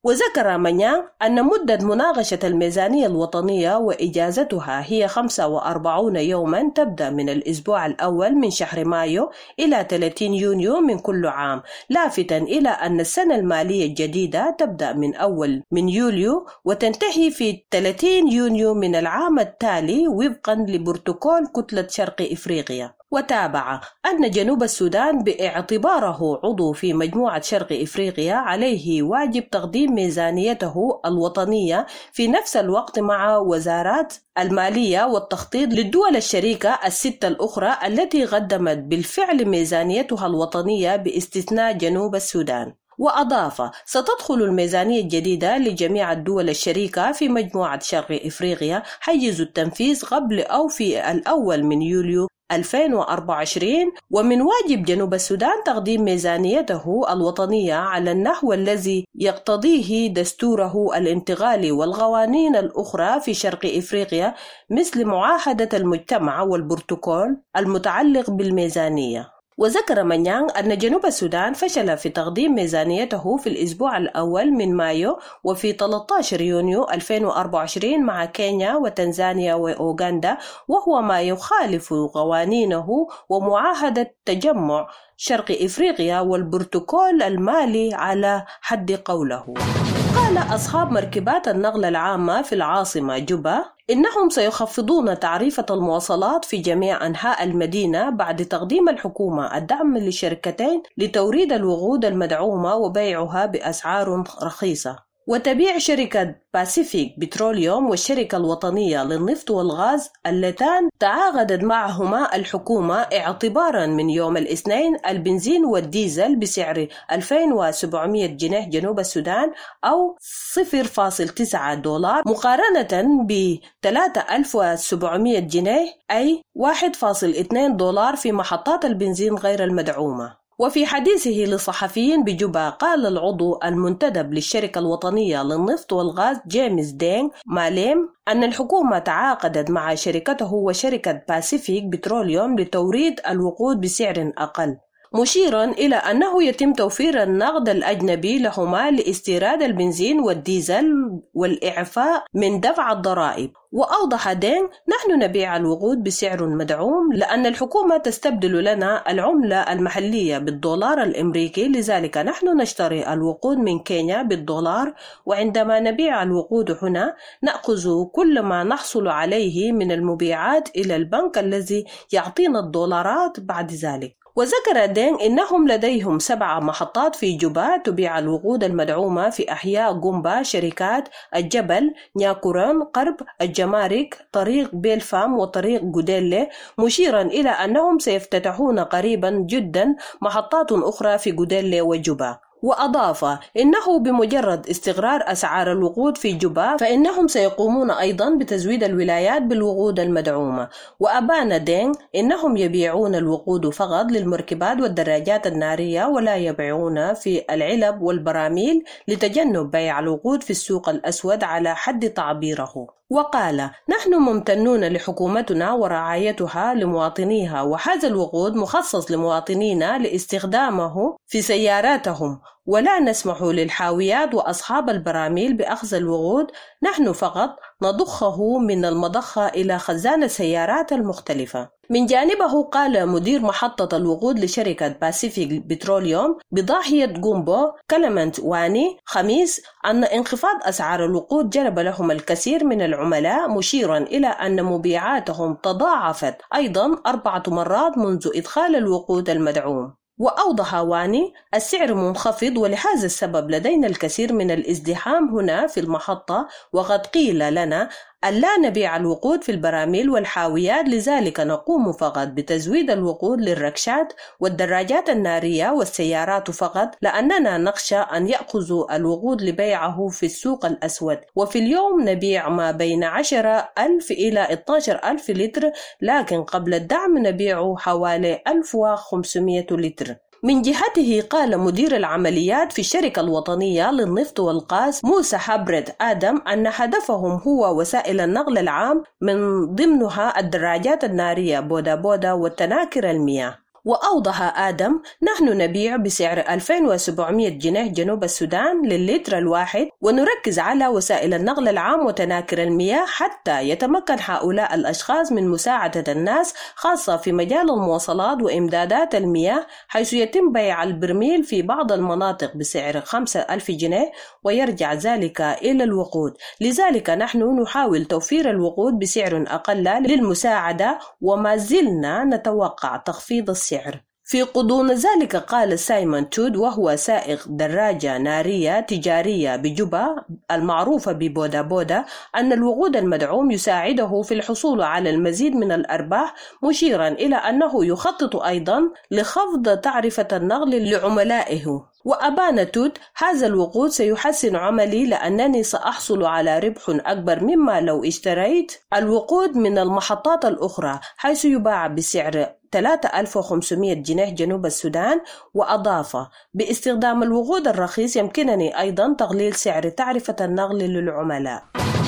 وذكر مانيانغ أن مدة مناقشة الميزانية الوطنية وإجازتها هي خمسة وأربعين يوما تبدأ من الأسبوع الأول من شهر مايو إلى ثلاثين يونيو من كل عام، لافتا إلى أن السنة المالية الجديدة تبدأ من أول من يوليو وتنتهي في ثلاثين يونيو من العام التالي وفقا لبروتوكول كتلة شرق إفريقيا. وتابع أن جنوب السودان باعتباره عضو في مجموعة شرق إفريقيا عليه واجب تقديم ميزانيته الوطنية في نفس الوقت مع وزارات المالية والتخطيط للدول الشريكة الستة الأخرى التي قدمت بالفعل ميزانيتها الوطنية باستثناء جنوب السودان. وأضاف ستدخل الميزانية الجديدة لجميع الدول الشريكة في مجموعة شرق إفريقيا حيز التنفيذ قبل أو في الأول من يوليو ألفين وأربعة وعشرين، ومن واجب جنوب السودان تقديم ميزانيته الوطنية على النحو الذي يقتضيه دستوره الانتقالي والقوانين الأخرى في شرق إفريقيا مثل معاهدة المجتمع والبروتوكول المتعلق بالميزانية. وذكر مانيانغ أن جنوب السودان فشل في تقديم ميزانيته في الأسبوع الأول من مايو وفي ثلاثة عشر يونيو ألفين وأربعة وعشرين مع كينيا وتنزانيا وأوغندا، وهو ما يخالف قوانينه ومعاهدة تجمع شرق إفريقيا والبروتوكول المالي على حد قوله. قال أصحاب مركبات النقل العامة في العاصمة جوبا إنهم سيخفضون تعريفة المواصلات في جميع أنحاء المدينة بعد تقديم الحكومة الدعم للشركتين لتوريد الوقود المدعومة وبيعها بأسعار رخيصة. وتبيع شركة باسيفيك بتروليوم والشركة الوطنية للنفط والغاز اللتان تعاقدت معهما الحكومة اعتبارا من يوم الاثنين البنزين والديزل بسعر ألفين وسبعمائة جنيه جنوب السودان أو صفر فاصلة تسعة دولار مقارنة ب ثلاثة آلاف وسبعمائة جنيه أي واحد فاصلة اثنين دولار في محطات البنزين غير المدعومة. وفي حديثه للصحفيين بجوبا قال العضو المنتدب للشركة الوطنية للنفط والغاز جيمس دينغ ماليم أن الحكومة تعاقدت مع شركته وشركة باسيفيك بتروليوم لتوريد الوقود بسعر أقل، مشيرا إلى أنه يتم توفير النقد الأجنبي لهما لاستيراد البنزين والديزل والإعفاء من دفع الضرائب. وأوضح دينغ نحن نبيع الوقود بسعر مدعوم لأن الحكومة تستبدل لنا العملة المحلية بالدولار الأمريكي، لذلك نحن نشتري الوقود من كينيا بالدولار، وعندما نبيع الوقود هنا نأخذ كل ما نحصل عليه من المبيعات إلى البنك الذي يعطينا الدولارات بعد ذلك. وذكر دينغ إنهم لديهم سبع محطات في جوبا تبيع الوقود المدعومة في أحياء قومبا، شركات الجبل، نياكوران، قرب، الجمارك، طريق بيلفام وطريق جوديلي، مشيرا إلى أنهم سيفتتحون قريبا جدا محطات أخرى في جوديلي وجوبا. وأضاف إنه بمجرد استقرار أسعار الوقود في جوبا فإنهم سيقومون أيضا بتزويد الولايات بالوقود المدعومة. وأبان دينغ إنهم يبيعون الوقود فقط للمركبات والدراجات النارية ولا يبيعون في العلب والبراميل لتجنب بيع الوقود في السوق الأسود على حد تعبيره. وقال نحن ممتنون لحكومتنا ورعايتها لمواطنيها، وهذا الوقود مخصص لمواطنينا لاستخدامه في سياراتهم، ولا نسمح للحاويات وأصحاب البراميل بأخذ الوقود، نحن فقط نضخه من المضخة إلى خزان السيارات المختلفة. من جانبه قال مدير محطة الوقود لشركة باسيفيك بتروليوم بضاحية قومبو كلمنت واني خميس أن انخفاض أسعار الوقود جلب لهم الكثير من العملاء، مشيرا إلى أن مبيعاتهم تضاعفت أيضا أربعة مرات منذ إدخال الوقود المدعوم. وأوضح واني السعر منخفض ولهذا السبب لدينا الكثير من الازدحام هنا في المحطة، وقد قيل لنا ألا نبيع الوقود في البراميل والحاويات، لذلك نقوم فقط بتزويد الوقود للركشات والدراجات النارية والسيارات فقط، لأننا نخشى أن يأخذوا الوقود لبيعه في السوق الأسود، وفي اليوم نبيع ما بين عشرة ألف إلى اثني عشر ألف لتر، لكن قبل الدعم نبيع حوالي ألف وخمسمائة لتر. من جهته قال مدير العمليات في الشركة الوطنية للنفط والغاز موسى حبرت آدم أن هدفهم هو وسائل النقل العام من ضمنها الدراجات النارية بودا بودا والتناكر المياه. وأوضح آدم: نحن نبيع بسعر ألفين وسبعمائة جنيه جنوب السودان لللتر الواحد، ونركز على وسائل النقل العام وتناكر المياه حتى يتمكن هؤلاء الأشخاص من مساعدة الناس، خاصة في مجال المواصلات وإمدادات المياه، حيث يتم بيع البرميل في بعض المناطق بسعر خمسة ألف جنيه ويرجع ذلك إلى الوقود. لذلك نحن نحاول توفير الوقود بسعر أقل للمساعدة، وما زلنا نتوقع تخفيض السعر. في غضون ذلك قال سايمون تود، وهو سائق دراجة نارية تجارية بجوبا المعروفة ببودا بودا، أن الوقود المدعوم يساعده في الحصول على المزيد من الأرباح، مشيرا إلى أنه يخطط أيضا لخفض تعرفة النقل لعملائه. وأبان تود: هذا الوقود سيحسن عملي لأنني سأحصل على ربح أكبر مما لو اشتريت الوقود من المحطات الأخرى، حيث يباع بسعر ثلاثة آلاف وخمسمائة جنيه جنوب السودان. وأضاف: باستخدام الوقود الرخيص يمكنني أيضا تقليل سعر تعرفة النقل للعملاء.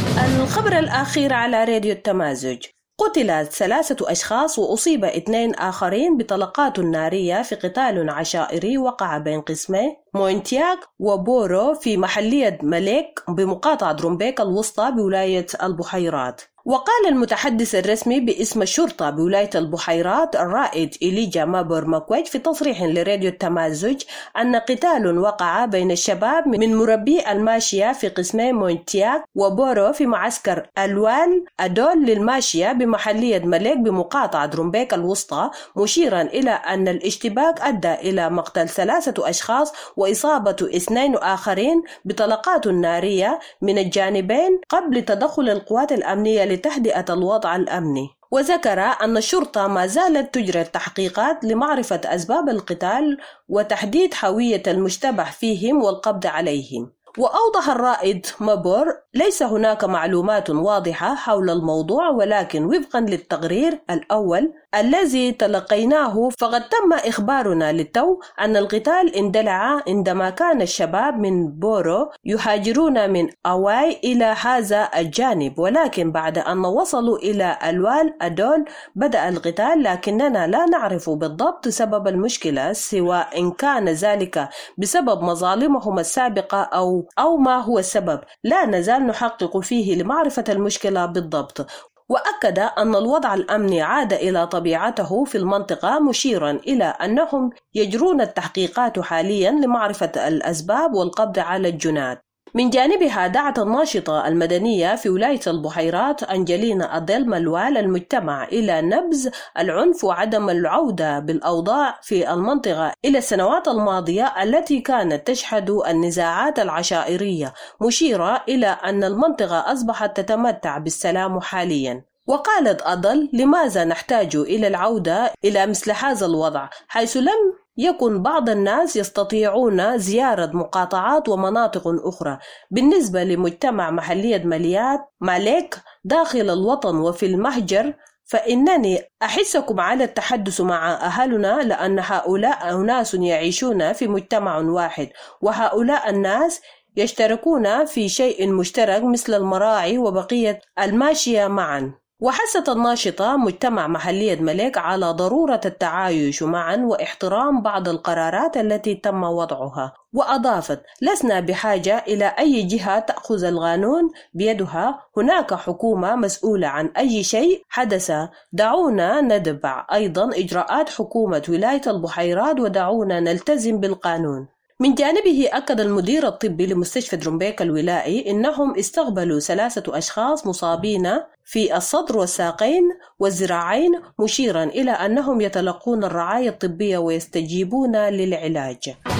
الخبر الأخير على راديو التمازج: قتل ثلاثة أشخاص وأصيب اثنين آخرين بطلقات نارية في قتال عشائري وقع بين قسمي مونتياغ وبورو في محلية مليك بمقاطعة رومبيك الوسطى بولاية البحيرات. وقال المتحدث الرسمي باسم الشرطة بولاية البحيرات الرائد إليجا مابور مكويج في تصريح لراديو التمازج أن قتال وقع بين الشباب من مربي الماشية في قسمي مونتياغ وبورو في معسكر الوال أدول للماشية بمحلية مليك بمقاطعة رومبيك الوسطى، مشيرا إلى أن الاشتباك أدى إلى مقتل ثلاثة أشخاص وإصابة اثنين آخرين بطلقات نارية من الجانبين قبل تدخل القوات الأمنية لتهدئة الوضع الأمني. وذكر أن الشرطة ما زالت تجري التحقيقات لمعرفة أسباب القتال وتحديد هوية المشتبه فيهم والقبض عليهم. وأوضح الرائد مابور: ليس هناك معلومات واضحة حول الموضوع، ولكن وفقا للتقرير الأول الذي تلقيناه فقد تم إخبارنا للتو أن القتال اندلع عندما كان الشباب من بورو يهاجرون من أواي إلى هذا الجانب، ولكن بعد أن وصلوا إلى الوال أدول بدأ القتال، لكننا لا نعرف بالضبط سبب المشكلة، سواء إن كان ذلك بسبب مظالمهم السابقة أو أو ما هو السبب. لا نزال نحقق فيه لمعرفة المشكلة بالضبط. وأكد أن الوضع الأمني عاد إلى طبيعته في المنطقة، مشيرا إلى أنهم يجرون التحقيقات حاليا لمعرفة الأسباب والقبض على الجنات. من جانبها دعت الناشطة المدنية في ولاية البحيرات أنجلينا أديل ملوال المجتمع إلى نبذ العنف وعدم العودة بالأوضاع في المنطقة إلى السنوات الماضية التي كانت تشهد النزاعات العشائرية، مشيرة إلى أن المنطقة أصبحت تتمتع بالسلام حاليا. وقالت أدل: لماذا نحتاج إلى العودة إلى مثل هذا الوضع، حيث لم يكن بعض الناس يستطيعون زيارة مقاطعات ومناطق أخرى. بالنسبة لمجتمع محلية مليات ماليك داخل الوطن وفي المهجر، فإنني أحثكم على التحدث مع أهلنا، لأن هؤلاء أناس يعيشون في مجتمع واحد، وهؤلاء الناس يشتركون في شيء مشترك مثل المراعي وبقية الماشية معا. وحثت الناشطة مجتمع محلية مليك على ضرورة التعايش معا واحترام بعض القرارات التي تم وضعها. وأضافت: لسنا بحاجة إلى أي جهة تأخذ القانون بيدها، هناك حكومة مسؤولة عن أي شيء حدث، دعونا ندبع أيضا إجراءات حكومة ولاية البحيرات ودعونا نلتزم بالقانون. من جانبه أكد المدير الطبي لمستشفى رومبيك الولائي إنهم استقبلوا ثلاثة أشخاص مصابين في الصدر والساقين والذراعين، مشيرا إلى أنهم يتلقون الرعاية الطبية ويستجيبون للعلاج.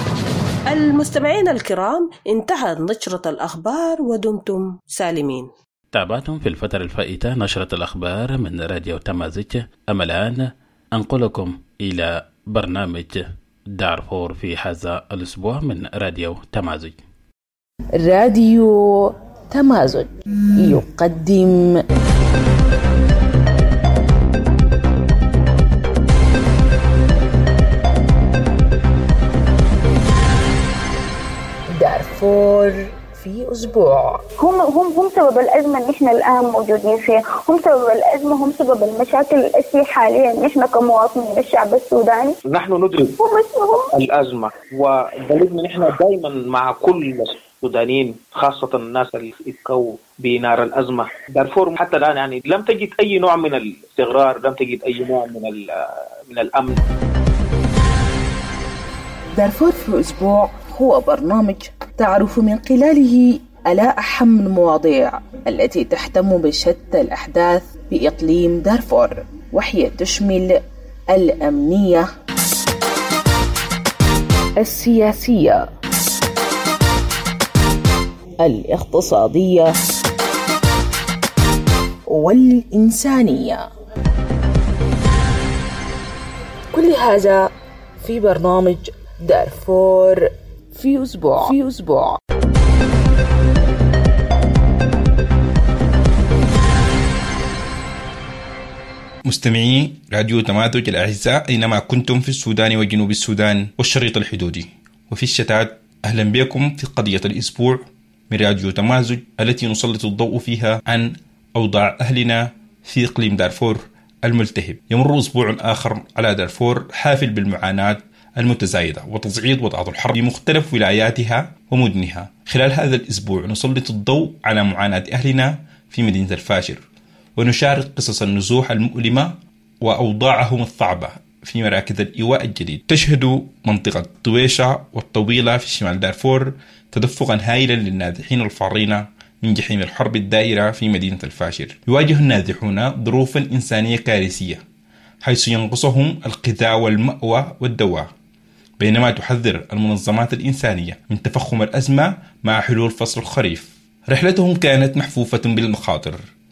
المستمعين الكرام، انتهت نشرة الأخبار ودمتم سالمين. تابعتم في الفترة الفائتة نشرة الأخبار من راديو تمازج. أما الآن أنقلكم إلى برنامج دارفور في هذا الأسبوع من راديو تمازج. راديو تمازج يقدم دارفور في أسبوع. هم هم هم سبب الأزمة اللي إحنا الآن موجودين فيها، هم سبب الأزمة، هم سبب المشاكل التي حاليا إحنا كمواطنين الشعب السوداني. نحن ندرك الأزمة، ودليل إن إحنا دائما مع كل السودانيين خاصة الناس اللي يتكوا بنار الأزمة. دارفور حتى الآن يعني لم تجد أي نوع من الاستقرار، لم تجد أي نوع من من الأمن. دارفور في أسبوع هو برنامج تعرف من خلاله على أهم المواضيع التي تهتم بشتى الأحداث بإقليم دارفور، وهي تشمل الأمنية، السياسية، الاقتصادية، والإنسانية. كل هذا في برنامج دارفور في أسبوع في أسبوع. مستمعي راديو تمازج الأعزاء أينما كنتم في السودان وجنوب السودان والشريط الحدودي وفي الشتات، أهلا بكم في قضية الأسبوع من راديو تمازج التي نسلط الضوء فيها عن أوضاع أهلنا في إقليم دارفور الملتهب. يمر أسبوع آخر على دارفور حافل بالمعاناة المتزايدة وتصعيد وضعات الحرب بمختلف ولاياتها ومدنها. خلال هذا الأسبوع نسلط الضوء على معاناة أهلنا في مدينة الفاشر، ونشارك قصص النزوح المؤلمة وأوضاعهم الصعبة في مراكز الإيواء الجديد. تشهد منطقة طويشة والطويلة في شمال دارفور تدفقا هائلا للنازحين الفارين من جحيم الحرب الدائرة في مدينة الفاشر. يواجه النازحون ظروفا إنسانية كارثية حيث ينقصهم الغذاء والمأوى والدواء، بينما تحذر المنظمات الإنسانية من تفخم الأزمة مع حلول فصل الخريف. رحلتهم كانت محفوفة بالمخاطر.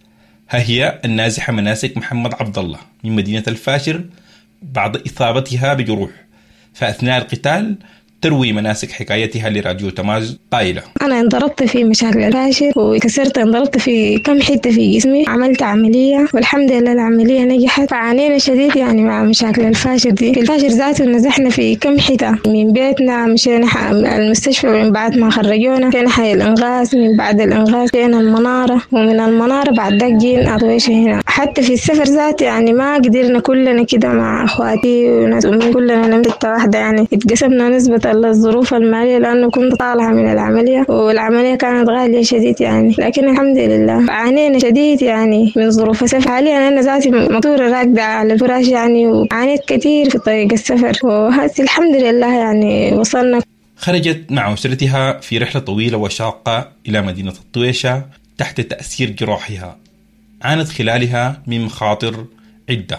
ها هي النازحة مناسك محمد عبد الله من مدينة الفاشر بعد إصابتها بجروح، فأثناء القتال تروي مناسك حكايتها لراديو تماز قائلة: أنا انضربت في مشاكل الفاشر وكسرت، انضربت في كم حتة في جسمي، عملت عملية والحمد لله العملية نجحت. فعانينا شديد يعني مع مشاكل الفاشر دي. في الفاشر ذاته نزحنا في كم حتة، من بيتنا مشينا المستشفى، من بعد ما خرجونا كان حي الإنغاز، من بعد الإنغاز كان المنارة، ومن المنارة بعد ذاك جينا أطويش هنا. حتى في السفر ذات يعني ما قدرنا كلنا كده مع أخواتي وناس أمي كلنا نمت واحدة، يعني اتقسمنا نسبة الظروف المالية لأنه كنت طالعة من العملية والعملية كانت غالية شديد يعني، لكن الحمد لله عانينا شديد يعني من ظروف السفر. حاليا أنا ذاتي مطورة راكدة على الفراش يعني، وعانيت كثير في طريق السفر، وهذه الحمد لله يعني وصلنا. خرجت مع أسرتها في رحلة طويلة وشاقة إلى مدينة الطويشة تحت تأثير جراحها، عانت خلالها من مخاطر عدة.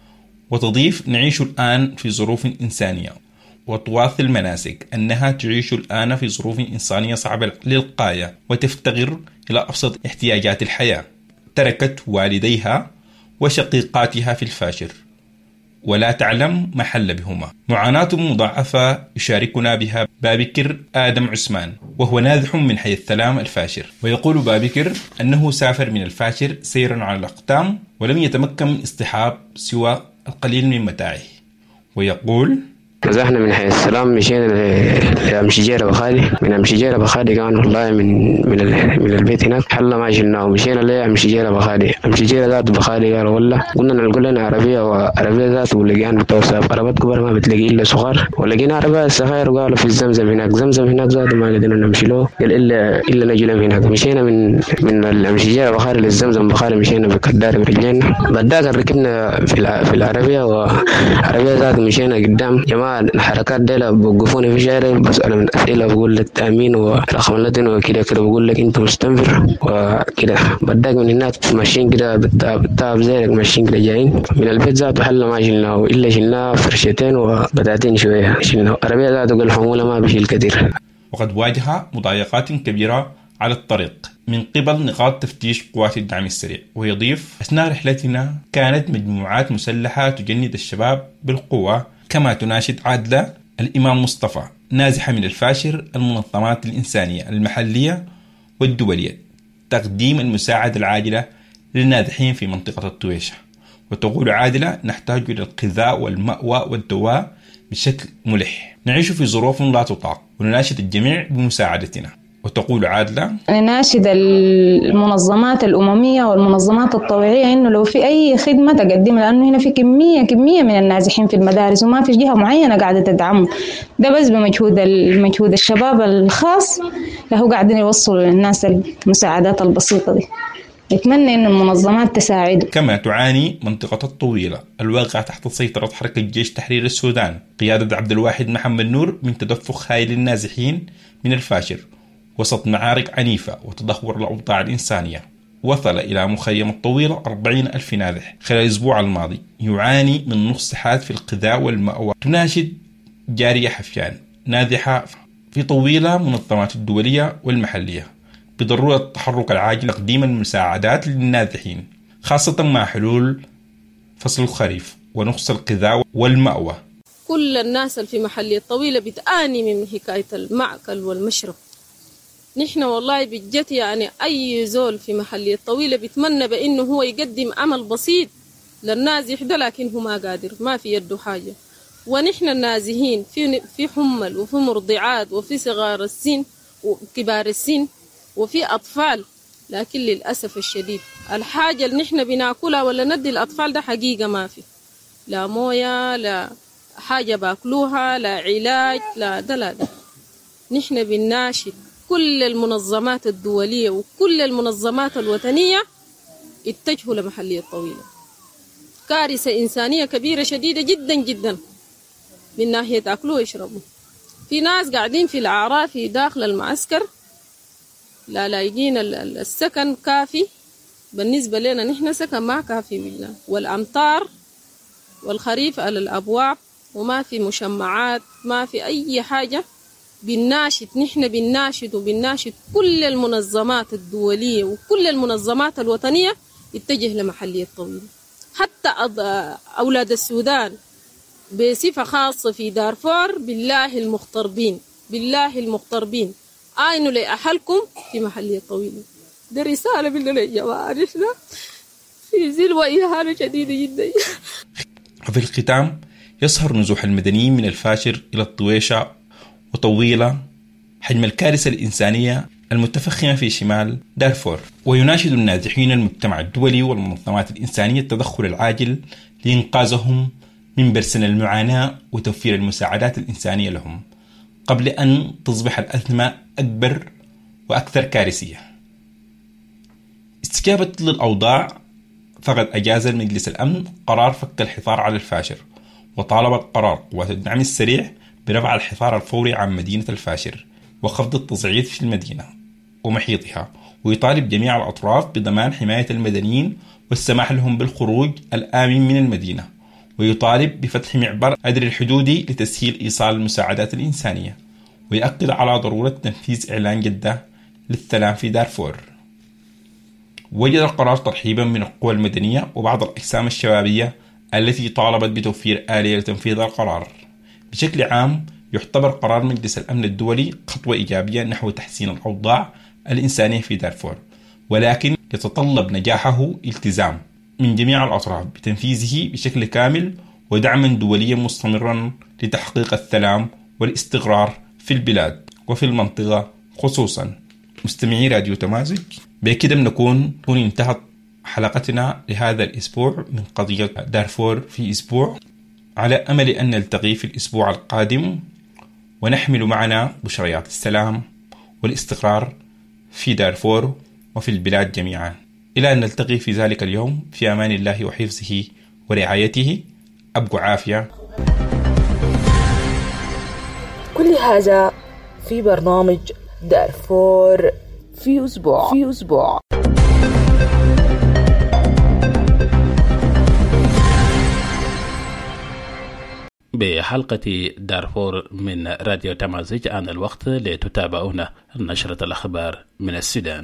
وتضيف: نعيش الآن في ظروف إنسانية، وتواصل مناسك أنها تعيش الآن في ظروف إنسانية صعبة للغاية وتفتقر إلى أبسط احتياجات الحياة. تركت والديها وشقيقاتها في الفاشر ولا تعلم ما حل بهما. معاناة مضاعفة يشاركنا بها بابكر آدم عثمان، وهو نازح من حي السلام الفاشر. ويقول بابكر أنه سافر من الفاشر سيرا على الأقدام ولم يتمكن من اصطحاب سوى القليل من متاعه. ويقول: نزحنا من حي السلام، مشينا لأمشجيرة بخالي، من أمشجيرة بخالي كان والله من من من البيت هناك حلا ما شلناه، مشينا لأمشجيرة بخالي. أمشجيرة ذات بخالي قال والله قلنا نقول لنا عربية، وعربية ذات ولقينا بتوصف عربات كبار ما بتلاقي إلا صغار، ولقينا عربية صغير وقالوا في الزمزم هناك، زمزم هناك ذات ما قدرنا نمشي له، قال إلا إلا نجي لهم هناك. مشينا من من الأمشجيرة بخالي للزمزم بخالي، مشينا بكدار برجلنا. بعد ذاك ركبنا في في العربية، وعربية ذات مشينا قدام جماعة الحركات دي بوقفوني في شارع بسأل من أسئلة، بقول لك تأمين ورقم اللدن وكده كده، بقول لك أنت مستنفر وكده. بدك من هناك ماشيين كده بالتعب زيك، ماشيين كده جايين من البيت ذاته حلا ما شلناه إلا شلناه فرشتين وبداتين شوية شلناه. عربية ذاته قال حمولة ما بيشيل كثير. وقد واجه مضايقات كبيرة على الطريق من قبل نقاط تفتيش قوات الدعم السريع. ويضيف: أثناء رحلتنا كانت مجموعات مسلحة تجند الشباب بالقوة، كما تناشد عادلة الإمام مصطفى نازحة من الفاشر المنظمات الإنسانية المحلية والدولية تقديم المساعدة العاجلة للنازحين في منطقة الطويشة. وتقول عادلة: نحتاج إلى الغذاء والمأوى والدواء بشكل ملح، نعيش في ظروف لا تطاق، ونناشد الجميع بمساعدتنا. وتقول عادلة: نناشد المنظمات الأممية والمنظمات الطوعية إنه لو في أي خدمة تقدم، لأنه هنا في كمية كمية من النازحين في المدارس وما في جهة معينة قاعدة تدعمهم. ده بس بمجهود المجهود الشباب الخاص له قاعدين يوصلوا للناس المساعدات البسيطة دي. نتمنى إن المنظمات تساعد. كما تعاني منطقة الطويلة الواقعة تحت سيطرة حركة جيش تحرير السودان قيادة عبد الواحد محمد نور من تدفق هائل النازحين من الفاشر وسط معارك عنيفة وتدهور الأوضاع الإنسانية. وصل إلى مخيم الطويلة أربعين ألف نازح خلال الأسبوع الماضي يعاني من نقص حاد في الغذاء والمأوى. تناشد جارية حفيان نازحة في طويلة منظمات الدولية والمحلية بضرورة التحرك العاجل لتقديم المساعدات للنازحين، خاصة مع حلول فصل الخريف ونقص الغذاء والمأوى. كل الناس اللي في محلية طويلة بتعاني من حكاية المأكل والمشرب. نحن والله بجد يعني أي زول في محلية طويلة بيتمنى بأنه هو يقدم عمل بسيط للنازح ده، لكن هو ما قادر، ما في يده حاجة. ونحن النازحين في في حمل وفي مرضعات وفي صغار السن وكبار السن وفي أطفال، لكن للأسف الشديد الحاجة اللي نحن بناكلها ولا ندي الأطفال ده حقيقة ما في، لا موية لا حاجة باكلوها لا علاج لا ده لا ده. نحن بنناشد كل المنظمات الدولية وكل المنظمات الوطنية اتجهوا لمحلية طويلة. كارثة إنسانية كبيرة شديدة جدا جدا من ناحية أكلوا ويشربوا. في ناس قاعدين في الأعراف في داخل المعسكر لا لاقين السكن كافي بالنسبة لنا، نحن سكن ما كافي بالله، والأمطار والخريف على الأبواب وما في مشمعات ما في أي حاجة. بنناشد نحن بنناشد وبنناشد كل المنظمات الدولية وكل المنظمات الوطنية اتجه لمحلية طويلة. حتى أولاد السودان بصفة خاصة في دارفور بالله المغتربين بالله المغتربين آينوا لأحلكم في محلية طويلة. ده رسالة مننا يا جماعة، نحن في زل وإهانة شديدة جدا. في الختام يظهر نزوح المدنيين من الفاشر إلى الطويشة وطويلة حجم الكارثة الإنسانية المتفخمة في شمال دارفور، ويناشد النازحين المجتمع الدولي والمنظمات الإنسانية التدخل العاجل لإنقاذهم من برسن المعاناة وتوفير المساعدات الإنسانية لهم قبل أن تصبح الأزمة أكبر وأكثر كارثية. استجابة للأوضاع، فقد أجاز المجلس الأمن قرار فك الحصار على الفاشر، وطالب قرار قوات الدعم السريع برفع الحصار الفوري عن مدينة الفاشر وخفض التصعيد في المدينة ومحيطها، ويطالب جميع الأطراف بضمان حماية المدنيين والسماح لهم بالخروج الآمن من المدينة، ويطالب بفتح معبر أدر الحدودي لتسهيل إيصال المساعدات الإنسانية، ويؤكد على ضرورة تنفيذ إعلان جدة للسلام في دارفور. وجد القرار ترحيبا من القوى المدنية وبعض الأقسام الشبابية التي طالبت بتوفير آلية لتنفيذ القرار. بشكل عام يعتبر قرار مجلس الأمن الدولي خطوة إيجابية نحو تحسين الأوضاع الإنسانية في دارفور، ولكن يتطلب نجاحه التزام من جميع الأطراف بتنفيذه بشكل كامل ودعما دوليا مستمرا لتحقيق السلام والاستقرار في البلاد وفي المنطقة خصوصا. مستمعي راديو تمازج، بكده بنكون نكون انتهت حلقتنا لهذا الأسبوع من قضية دارفور في أسبوع، على أمل أن نلتقي في الأسبوع القادم ونحمل معنا بشريات السلام والاستقرار في دارفور وفي البلاد جميعا. إلى أن نلتقي في ذلك اليوم، في أمان الله وحفظه ورعايته. أبقوا عافية. كل هذا في برنامج دارفور في أسبوع في أسبوع. بحلقة دارفور من راديو تمازج آن الوقت لتتابعون نشرة الأخبار من السودان.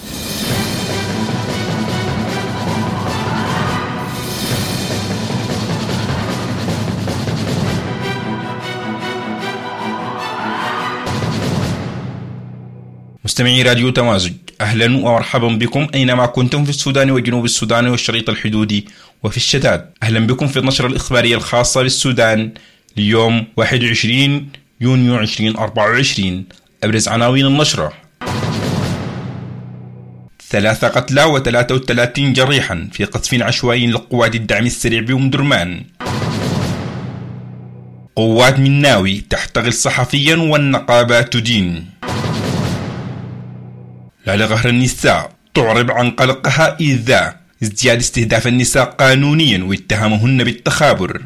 مستمعي راديو تمازج، أهلا ومرحبا بكم أينما كنتم في السودان وجنوب السودان والشريط الحدودي وفي الشتات. أهلا بكم في النشرة الإخبارية الخاصة بالسودان ليوم واحد وعشرين يونيو ألفين وأربعة وعشرين. أبرز عناوين النشرة: ثلاثة قتلى وثلاثة وثلاثين جريحا في قصف عشوائي لقوات الدعم السريع بأم درمان. قوات مناوي تحتغل صحفيا والنقابات تدين. لعل قهر النساء تعرب عن قلقها إذا ازدياد استهداف النساء قانونيا واتهامهن بالتخابر.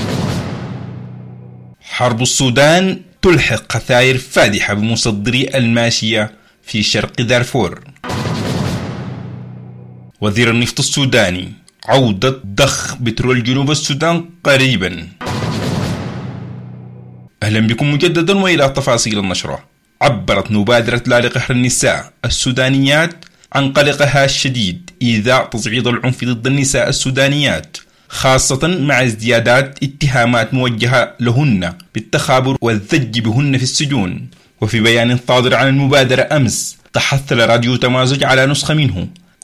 حرب السودان تلحق خسائر فادحة بمصدري الماشية في شرق دارفور. وزير النفط السوداني عودة ضخ بترول جنوب السودان قريبا. أهلا بكم مجددا وإلى تفاصيل النشرة. عبرت مبادرة لا لقهر النساء السودانيات عن قلقها الشديد إيذاء تصعيد العنف ضد النساء السودانيات، خاصة مع ازديادات اتهامات موجهة لهن بالتخابر والذج بهن في السجون. وفي بيان صادر عن المبادرة أمس تحصل راديو تمازج على نسخة منه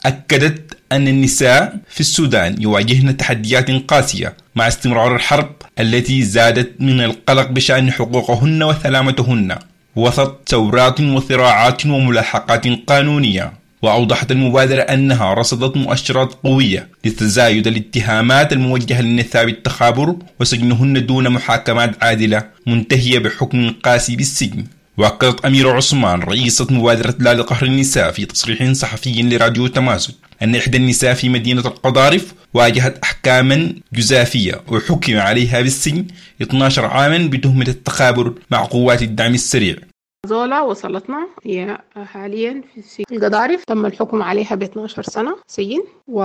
أكدت أن النساء في السودان يواجهن تحديات قاسية مع استمرار الحرب التي زادت من القلق بشأن حقوقهن وسلامتهن وسط ثورات وصراعات وملاحقات قانونية. وأوضحت المبادرة أنها رصدت مؤشرات قوية لتزايد الاتهامات الموجهة للنساء بالتخابر وسجنهن دون محاكمات عادلة منتهية بحكم قاسي بالسجن. وأكدت أميرة عثمان رئيسة مبادرة لا لقهر النساء في تصريح صحفي لراديو تمازج أن إحدى النساء في مدينة القضارف واجهت أحكاما جزافية وحكم عليها بالسجن اثني عشر عاما بتهمة التخابر مع قوات الدعم السريع. زولا وصلتنا هي حاليا في سجن القضارف، تم الحكم عليها ب اثني عشر سنة سجن،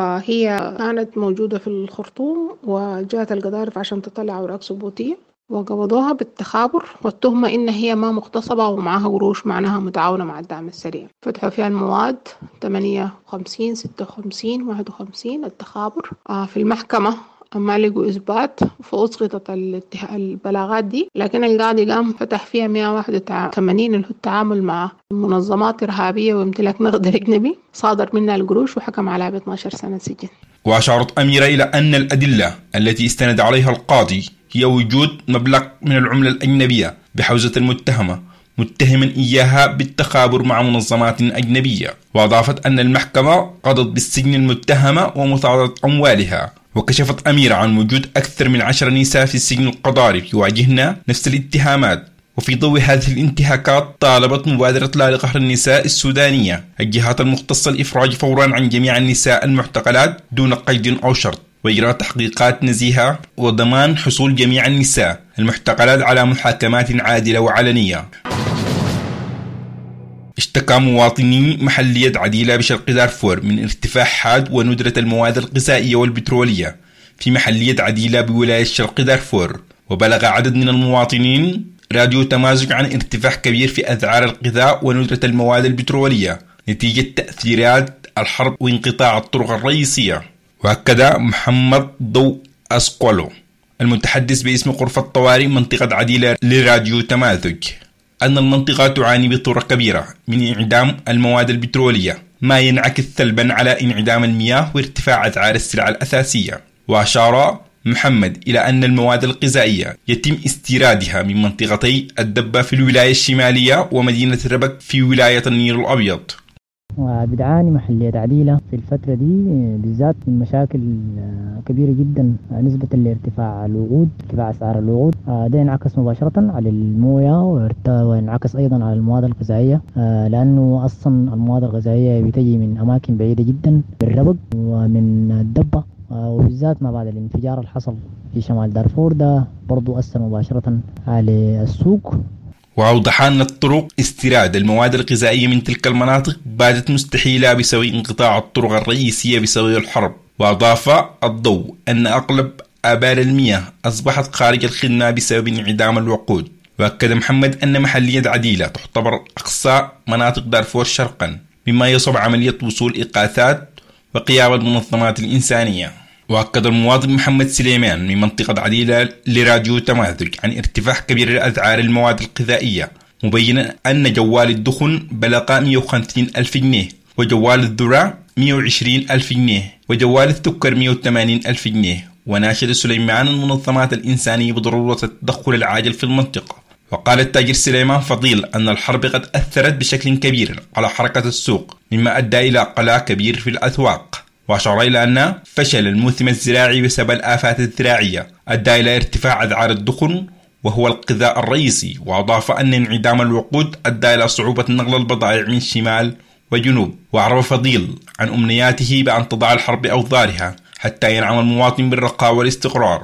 وهي كانت موجودة في الخرطوم وجاءت القضارف عشان تطلع أوراق ثبوتية وقبضوها بالتخابر والتهمة إن هي ما مغتصبة ومعها قروش معناها متعاونة مع الدعم السريع. فتحوا فيها المواد ثمانية وخمسين ستة وخمسين واحد وخمسين التخابر. آه في المحكمة أما لقوا إثبات فأسقطت البلاغات دي، لكن القاضي قام فتح فيها مئة وواحد وثمانين اللي هو التعامل مع منظمات إرهابية وامتلاك نقد أجنبي، صادر منها القروش وحكم عليها ب اثني عشر سنة سجن. وأشارت أميرة إلى أن الأدلة التي استند عليها القاضي هي وجود مبلغ من العملة الأجنبية بحوزة المتهمة متهما إياها بالتخابر مع منظمات أجنبية. وأضافت أن المحكمة قضت بالسجن المتهمة ومساعدة أموالها. وكشفت أميرة عن وجود أكثر من عشر نساء في السجن القضارف يواجهن نفس الاتهامات. وفي ضوء هذه الانتهاكات طالبت مبادرة لا لقهر النساء السودانية الجهات المختصة الإفراج فورا عن جميع النساء المعتقلات دون قيد أو شرط، وإجراء تحقيقات نزيهة وضمان حصول جميع النساء المعتقلات على محاكمات عادلة وعلنية. اشتكى مواطني محلية عديلة بشرق دارفور من ارتفاع حاد وندرة المواد الغذائية والبترولية في محلية عديلة بولاية شرق دارفور. وبلغ عدد من المواطنين راديو تمازج عن ارتفاع كبير في أسعار الغذاء وندرة المواد البترولية نتيجة تأثيرات الحرب وانقطاع الطرق الرئيسية. وهكذا محمد ضوء أسقولو المتحدث باسم غرفة طوارئ منطقة عديلة لراديو تمازج أن المنطقة تعاني بصورة كبيرة من انعدام المواد البترولية، ما ينعكس سلبا على انعدام المياه وارتفاع أسعار السلع الأساسية. وأشار محمد إلى أن المواد الغذائية يتم استيرادها من منطقتي الدبة في الولاية الشمالية ومدينة ربك في ولاية النيل الأبيض. وبتعاني محلية عديلة في الفترة دي بالذات من مشاكل كبيرة جدا، نسبة لارتفاع الوقود، ارتفاع أسعار الوقود، ده ينعكس مباشرة على الموية وينعكس أيضا على المواد الغذائية، لأنه أصلا المواد الغذائية بتجي من أماكن بعيدة جدا بالربق ومن الدبة، وبالذات ما بعد الانفجار اللي حصل في شمال دارفور ده برضو أثر مباشرة على السوق. وأوضح أن الطرق استيراد المواد الغذائية من تلك المناطق باتت مستحيلة بسبب انقطاع الطرق الرئيسية بسبب الحرب. وأضاف الضوء أن أغلب آبار المياه أصبحت خارج الخدمة بسبب انعدام الوقود. وأكد محمد أن محلية عديلة تعتبر أقصى مناطق دارفور شرقا، مما يصعب عملية وصول إغاثات وقيام المنظمات الإنسانية. وأكد المواطن محمد سليمان من منطقة عديلة لراديو تمازج عن ارتفاع كبير لأسعار المواد الغذائية، مبينا أن جوال الدخن بلغ مئة وخمسين ألف جنيه، وجوال الذرة مئة وعشرين ألف جنيه، وجوال السكر مئة وثمانين ألف جنيه. وناشد سليمان المنظمات الإنسانية بضرورة التدخل العاجل في المنطقة، وقال التاجر سليمان فضيل أن الحرب قد أثرت بشكل كبير على حركة السوق مما أدى إلى قلاع كبير في الأسواق، وأشار إلى أن فشل الموسم الزراعي بسبب الآفات الزراعية أدى إلى ارتفاع أسعار الدخن وهو الغذاء الرئيسي، وأضاف أن انعدام الوقود أدى إلى صعوبة نقل البضائع من شمال وجنوب. وأعرب فضيل عن أمنياته بأن تضع الحرب أوزارها حتى ينعم المواطن بالرخاء والاستقرار.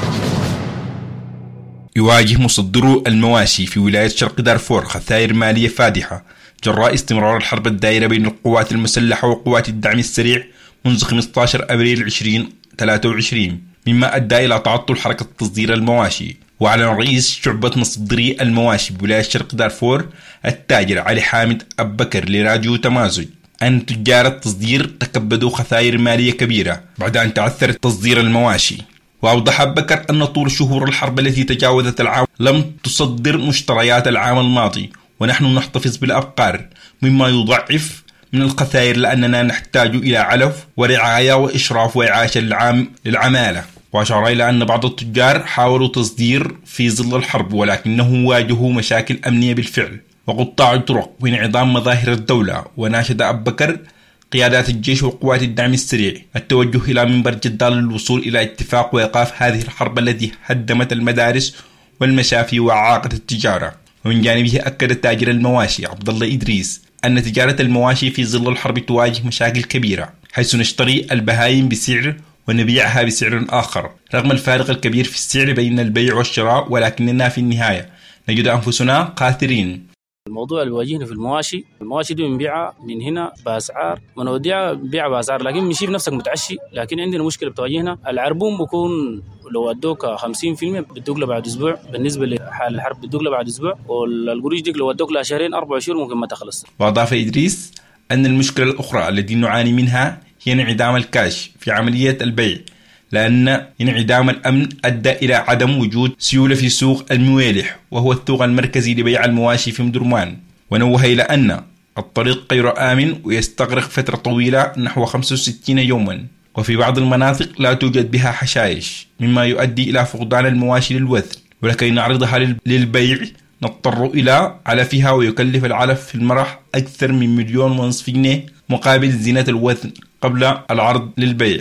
يواجه مصدرو المواشي في ولاية شرق دارفور خسائر مالية فادحة جراء استمرار الحرب الدائرة بين القوات المسلحة وقوات الدعم السريع منذ خمسة عشر أبريل ألفين وثلاثة وعشرين، مما أدى إلى تعطل حركة تصدير المواشي. وأعلن رئيس شعبة مصدري المواشي بولاية شرق دارفور التاجر علي حامد أبو بكر لراديو تمازج أن تجار التصدير تكبدوا خسائر مالية كبيرة بعد أن تعثرت تصدير المواشي. وأوضح أبو بكر أن طول شهور الحرب التي تجاوزت العام لم تصدر مشتريات العام الماضي، ونحن نحتفظ بالأبقار مما يضعف من الخسائر لأننا نحتاج إلى علف ورعاية وإشراف وإعاشة للعام للعمالة. وأشار إلى أن بعض التجار حاولوا تصدير في ظل الحرب ولكنهم واجهوا مشاكل أمنية بالفعل وقطاع الطرق وانعدام مظاهر الدولة. وناشد أبو بكر قيادات الجيش وقوات الدعم السريع التوجه إلى منبر جدة للوصول إلى اتفاق وإيقاف هذه الحرب التي هدمت المدارس والمشافي وأعاقت التجارة. ومن جانبه أكد تاجر المواشي عبد الله إدريس أن تجارة المواشي في ظل الحرب تواجه مشاكل كبيرة، حيث نشتري البهائم بسعر ونبيعها بسعر آخر رغم الفارق الكبير في السعر بين البيع والشراء، ولكننا في النهاية نجد أنفسنا خاسرين. الموضوع اللي بيواجهنا في المواشي المواشي دي بنبيعها من هنا بأسعار ونوديها بنبيعها بأسعار، لكن بنشوف نفسك متعشي. لكن عندنا مشكلة بتواجهنا، العربون بكون لو ادوك خمسين بالمئة بتدوك له بعد اسبوع، بالنسبه لحال الحرب بتدوك له بعد اسبوع، والقروش ديك لو ادوك لها شهرين اربع شهور ممكن ما تخلص. واضاف ادريس ان المشكله الاخرى التي نعاني منها هي انعدام الكاش في عمليه البيع، لأن انعدام الأمن أدى إلى عدم وجود سيولة في سوق الموالح وهو السوق المركزي لبيع المواشي في مدرمان. ونوه إلى أن الطريق غير آمن ويستغرق فترة طويلة نحو خمسة وستين يوما، وفي بعض المناطق لا توجد بها حشائش مما يؤدي إلى فقدان المواشي للوزن، ولكي نعرضها للبيع نضطر إلى علفها، ويكلف العلف في المرح أكثر من مليون ونصف جنيه مقابل زينة الوزن قبل العرض للبيع.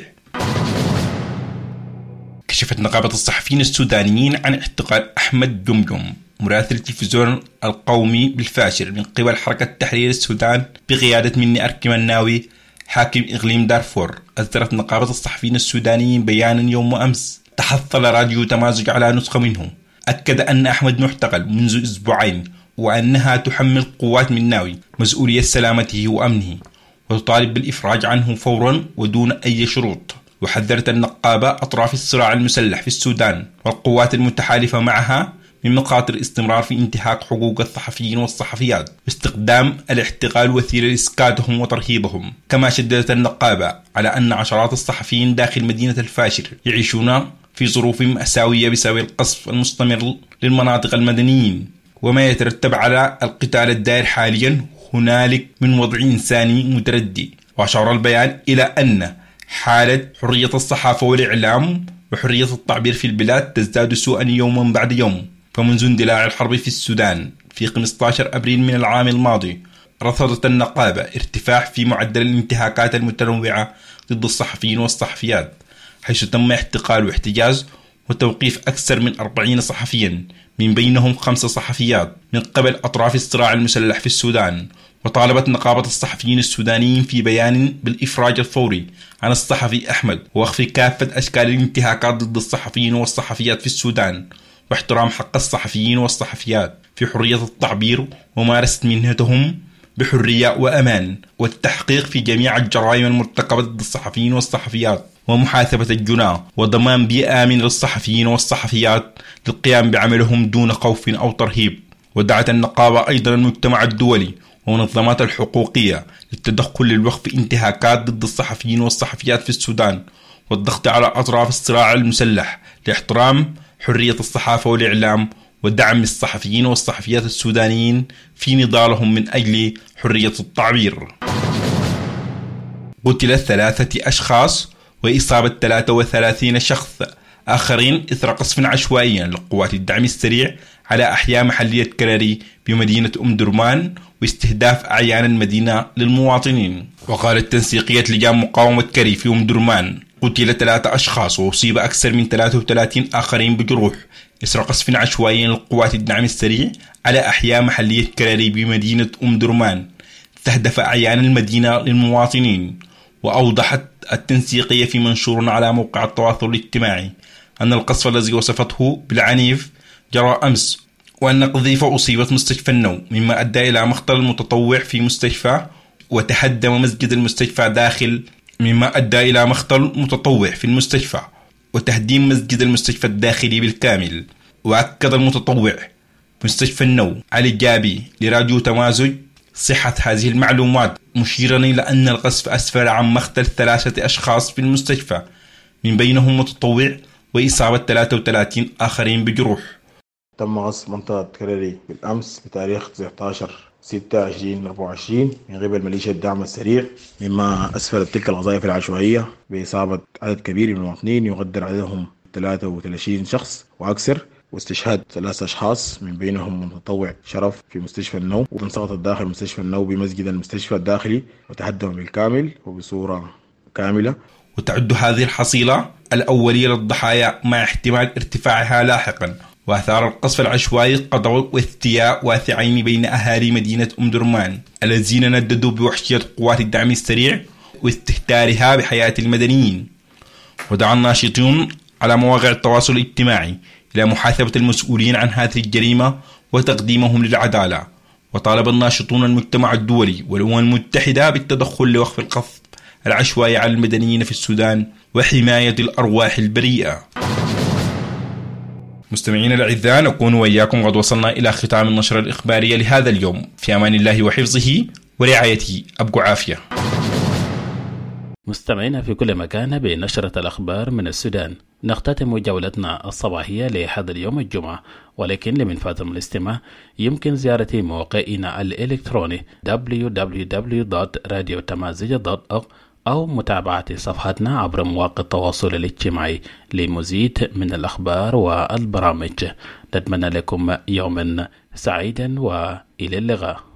كشفت نقابة الصحفيين السودانيين عن اعتقال أحمد جمجم مراسل التلفزيون القومي بالفاشر من قبل حركة تحرير السودان بقيادة مني أركي مناوي حاكم إقليم دارفور. أصدرت نقابة الصحفيين السودانيين بيانا يوم أمس تحصل راديو تمازج على نسخة منه، أكد أن أحمد معتقل منذ أسبوعين وأنها تحمل قوات مناوي مسؤولية سلامته وأمنه، وتطالب بالإفراج عنه فورا ودون أي شروط. وحذرت النقابة أطراف الصراع المسلح في السودان والقوات المتحالفة معها من مخاطر استمرار في انتهاك حقوق الصحفيين والصحفيات باستخدام الاحتقال وسيلة لإسكاتهم وترهيبهم. كما شددت النقابة على أن عشرات الصحفيين داخل مدينة الفاشر يعيشون في ظروف مأساوية بسبب القصف المستمر للمناطق المدنيين وما يترتب على القتال الدائر حاليا هنالك من وضع إنساني متردي. وأشار البيان إلى أن حالة حرية الصحافة والإعلام وحرية التعبير في البلاد تزداد سوءا يوما بعد يوم. فمنذ اندلاع الحرب في السودان في خمسة عشر أبريل من العام الماضي رصدت النقابة ارتفاع في معدل الانتهاكات المتنوعة ضد الصحفيين والصحفيات، حيث تم احتقال واحتجاز وتوقيف أكثر من أربعين صحفيا من بينهم خمس صحفيات من قبل أطراف الصراع المسلح في السودان. وطالبت نقابة الصحفيين السودانيين في بيان بالإفراج الفوري عن الصحفي أحمد ووقف كافة أشكال الانتهاكات ضد الصحفيين والصحفيات في السودان، واحترام حق الصحفيين والصحفيات في حرية التعبير ومارسة مهنتهم بحرية وأمان، والتحقيق في جميع الجرائم المرتكبة ضد الصحفيين والصحفيات، ومحاسبة الجناة، وضمان بيئة آمنة للصحفيين والصحفيات للقيام بعملهم دون خوف أو ترهيب. ودعت النقابة أيضا المجتمع الدولي ومنظمات الحقوقية للتدخل للوقف انتهاكات ضد الصحفيين والصحفيات في السودان، والضغط على أطراف الصراع المسلح لاحترام حرية الصحافة والإعلام ودعم الصحفيين والصحفيات السودانيين في نضالهم من أجل حرية التعبير. قتل ثلاثة أشخاص وإصابة ثلاثة وثلاثين شخص آخرين إثر قصف عشوائي لقوات الدعم السريع على أحياء محلية كراري بمدينة أم درمان واستهداف أعيان المدينة للمواطنين. وقالت تنسيقية لجان مقاومة كري في أم درمان قتل ثلاثة أشخاص وأصيب أكثر من ثلاثة وثلاثين آخرين بجروح إثر قصف عشوائي للقوات الدعم السريع على أحياء محلية كراري بمدينة أم درمان استهدف أعيان المدينة للمواطنين. وأوضحت التنسيقية في منشور على موقع التواصل الاجتماعي أن القصف الذي وصفته بالعنيف جرى أمس، وأن قذيفة أصيبت مستشفى النوم مما أدى إلى مقتل المتطوع في مستشفى، وتهدم مسجد المستشفى داخل مما أدى إلى مقتل متطوع في المستشفى وتهديم مسجد المستشفى الداخلي بالكامل. وأكد المتطوع مستشفى النوم علي الجابي لراديو تمازج صحة هذه المعلومات، مشيرا إلى أن القصف أسفر عن مقتل ثلاثة أشخاص في المستشفى من بينهم متطوع وإصابة ثلاثة وثلاثين آخرين بجروح. تم غصب منطقة كراري بالأمس بتاريخ تسعة عشر ستة ألفين وأربعة وعشرين من قبل ميليشيا الدعم السريع، مما أسفلت تلك الوظائف العشوائية بإصابة عدد كبير من المواطنين يقدر عددهم ثلاثة وثلاثين شخص وأكثر، واستشهاد ثلاثة أشخاص من بينهم متطوع شرف في مستشفى النوم، وانسقطت داخل مستشفى النوم بمسجد المستشفى الداخلي وتهدم بالكامل وبصورة كاملة. وتعد هذه الحصيلة الأولية للضحايا مع احتمال ارتفاعها لاحقا. وأثار القصف العشوائي قضاء واستياء واثعين بين أهالي مدينة أم درمان الذين نددوا بوحشية قوات الدعم السريع واستهتارها بحياة المدنيين. ودعا الناشطون على مواقع التواصل الاجتماعي إلى محاسبة المسؤولين عن هذه الجريمة وتقديمهم للعدالة. وطالب الناشطون المجتمع الدولي والأمم المتحدة بالتدخل لوقف القصف العشوائي على المدنيين في السودان وحماية الأرواح البريئة. مستمعين الأعزاء، نكون وإياكم قد وصلنا إلى ختام النشرة الإخبارية لهذا اليوم، في أمان الله وحفظه ورعايته. أبقوا عافية. مستمعينا في كل مكان بنشرة الأخبار من السودان، نختتم جولتنا الصباحية لهذا اليوم الجمعة، ولكن لمن فاتم الاستماع يمكن زيارة موقعنا الإلكتروني دبليو دبليو دبليو دوت راديو تمازج دوت أورغ أو متابعة صفحتنا عبر مواقع التواصل الاجتماعي لمزيد من الأخبار والبرامج. نتمنى لكم يوما سعيدا وإلى اللقاء.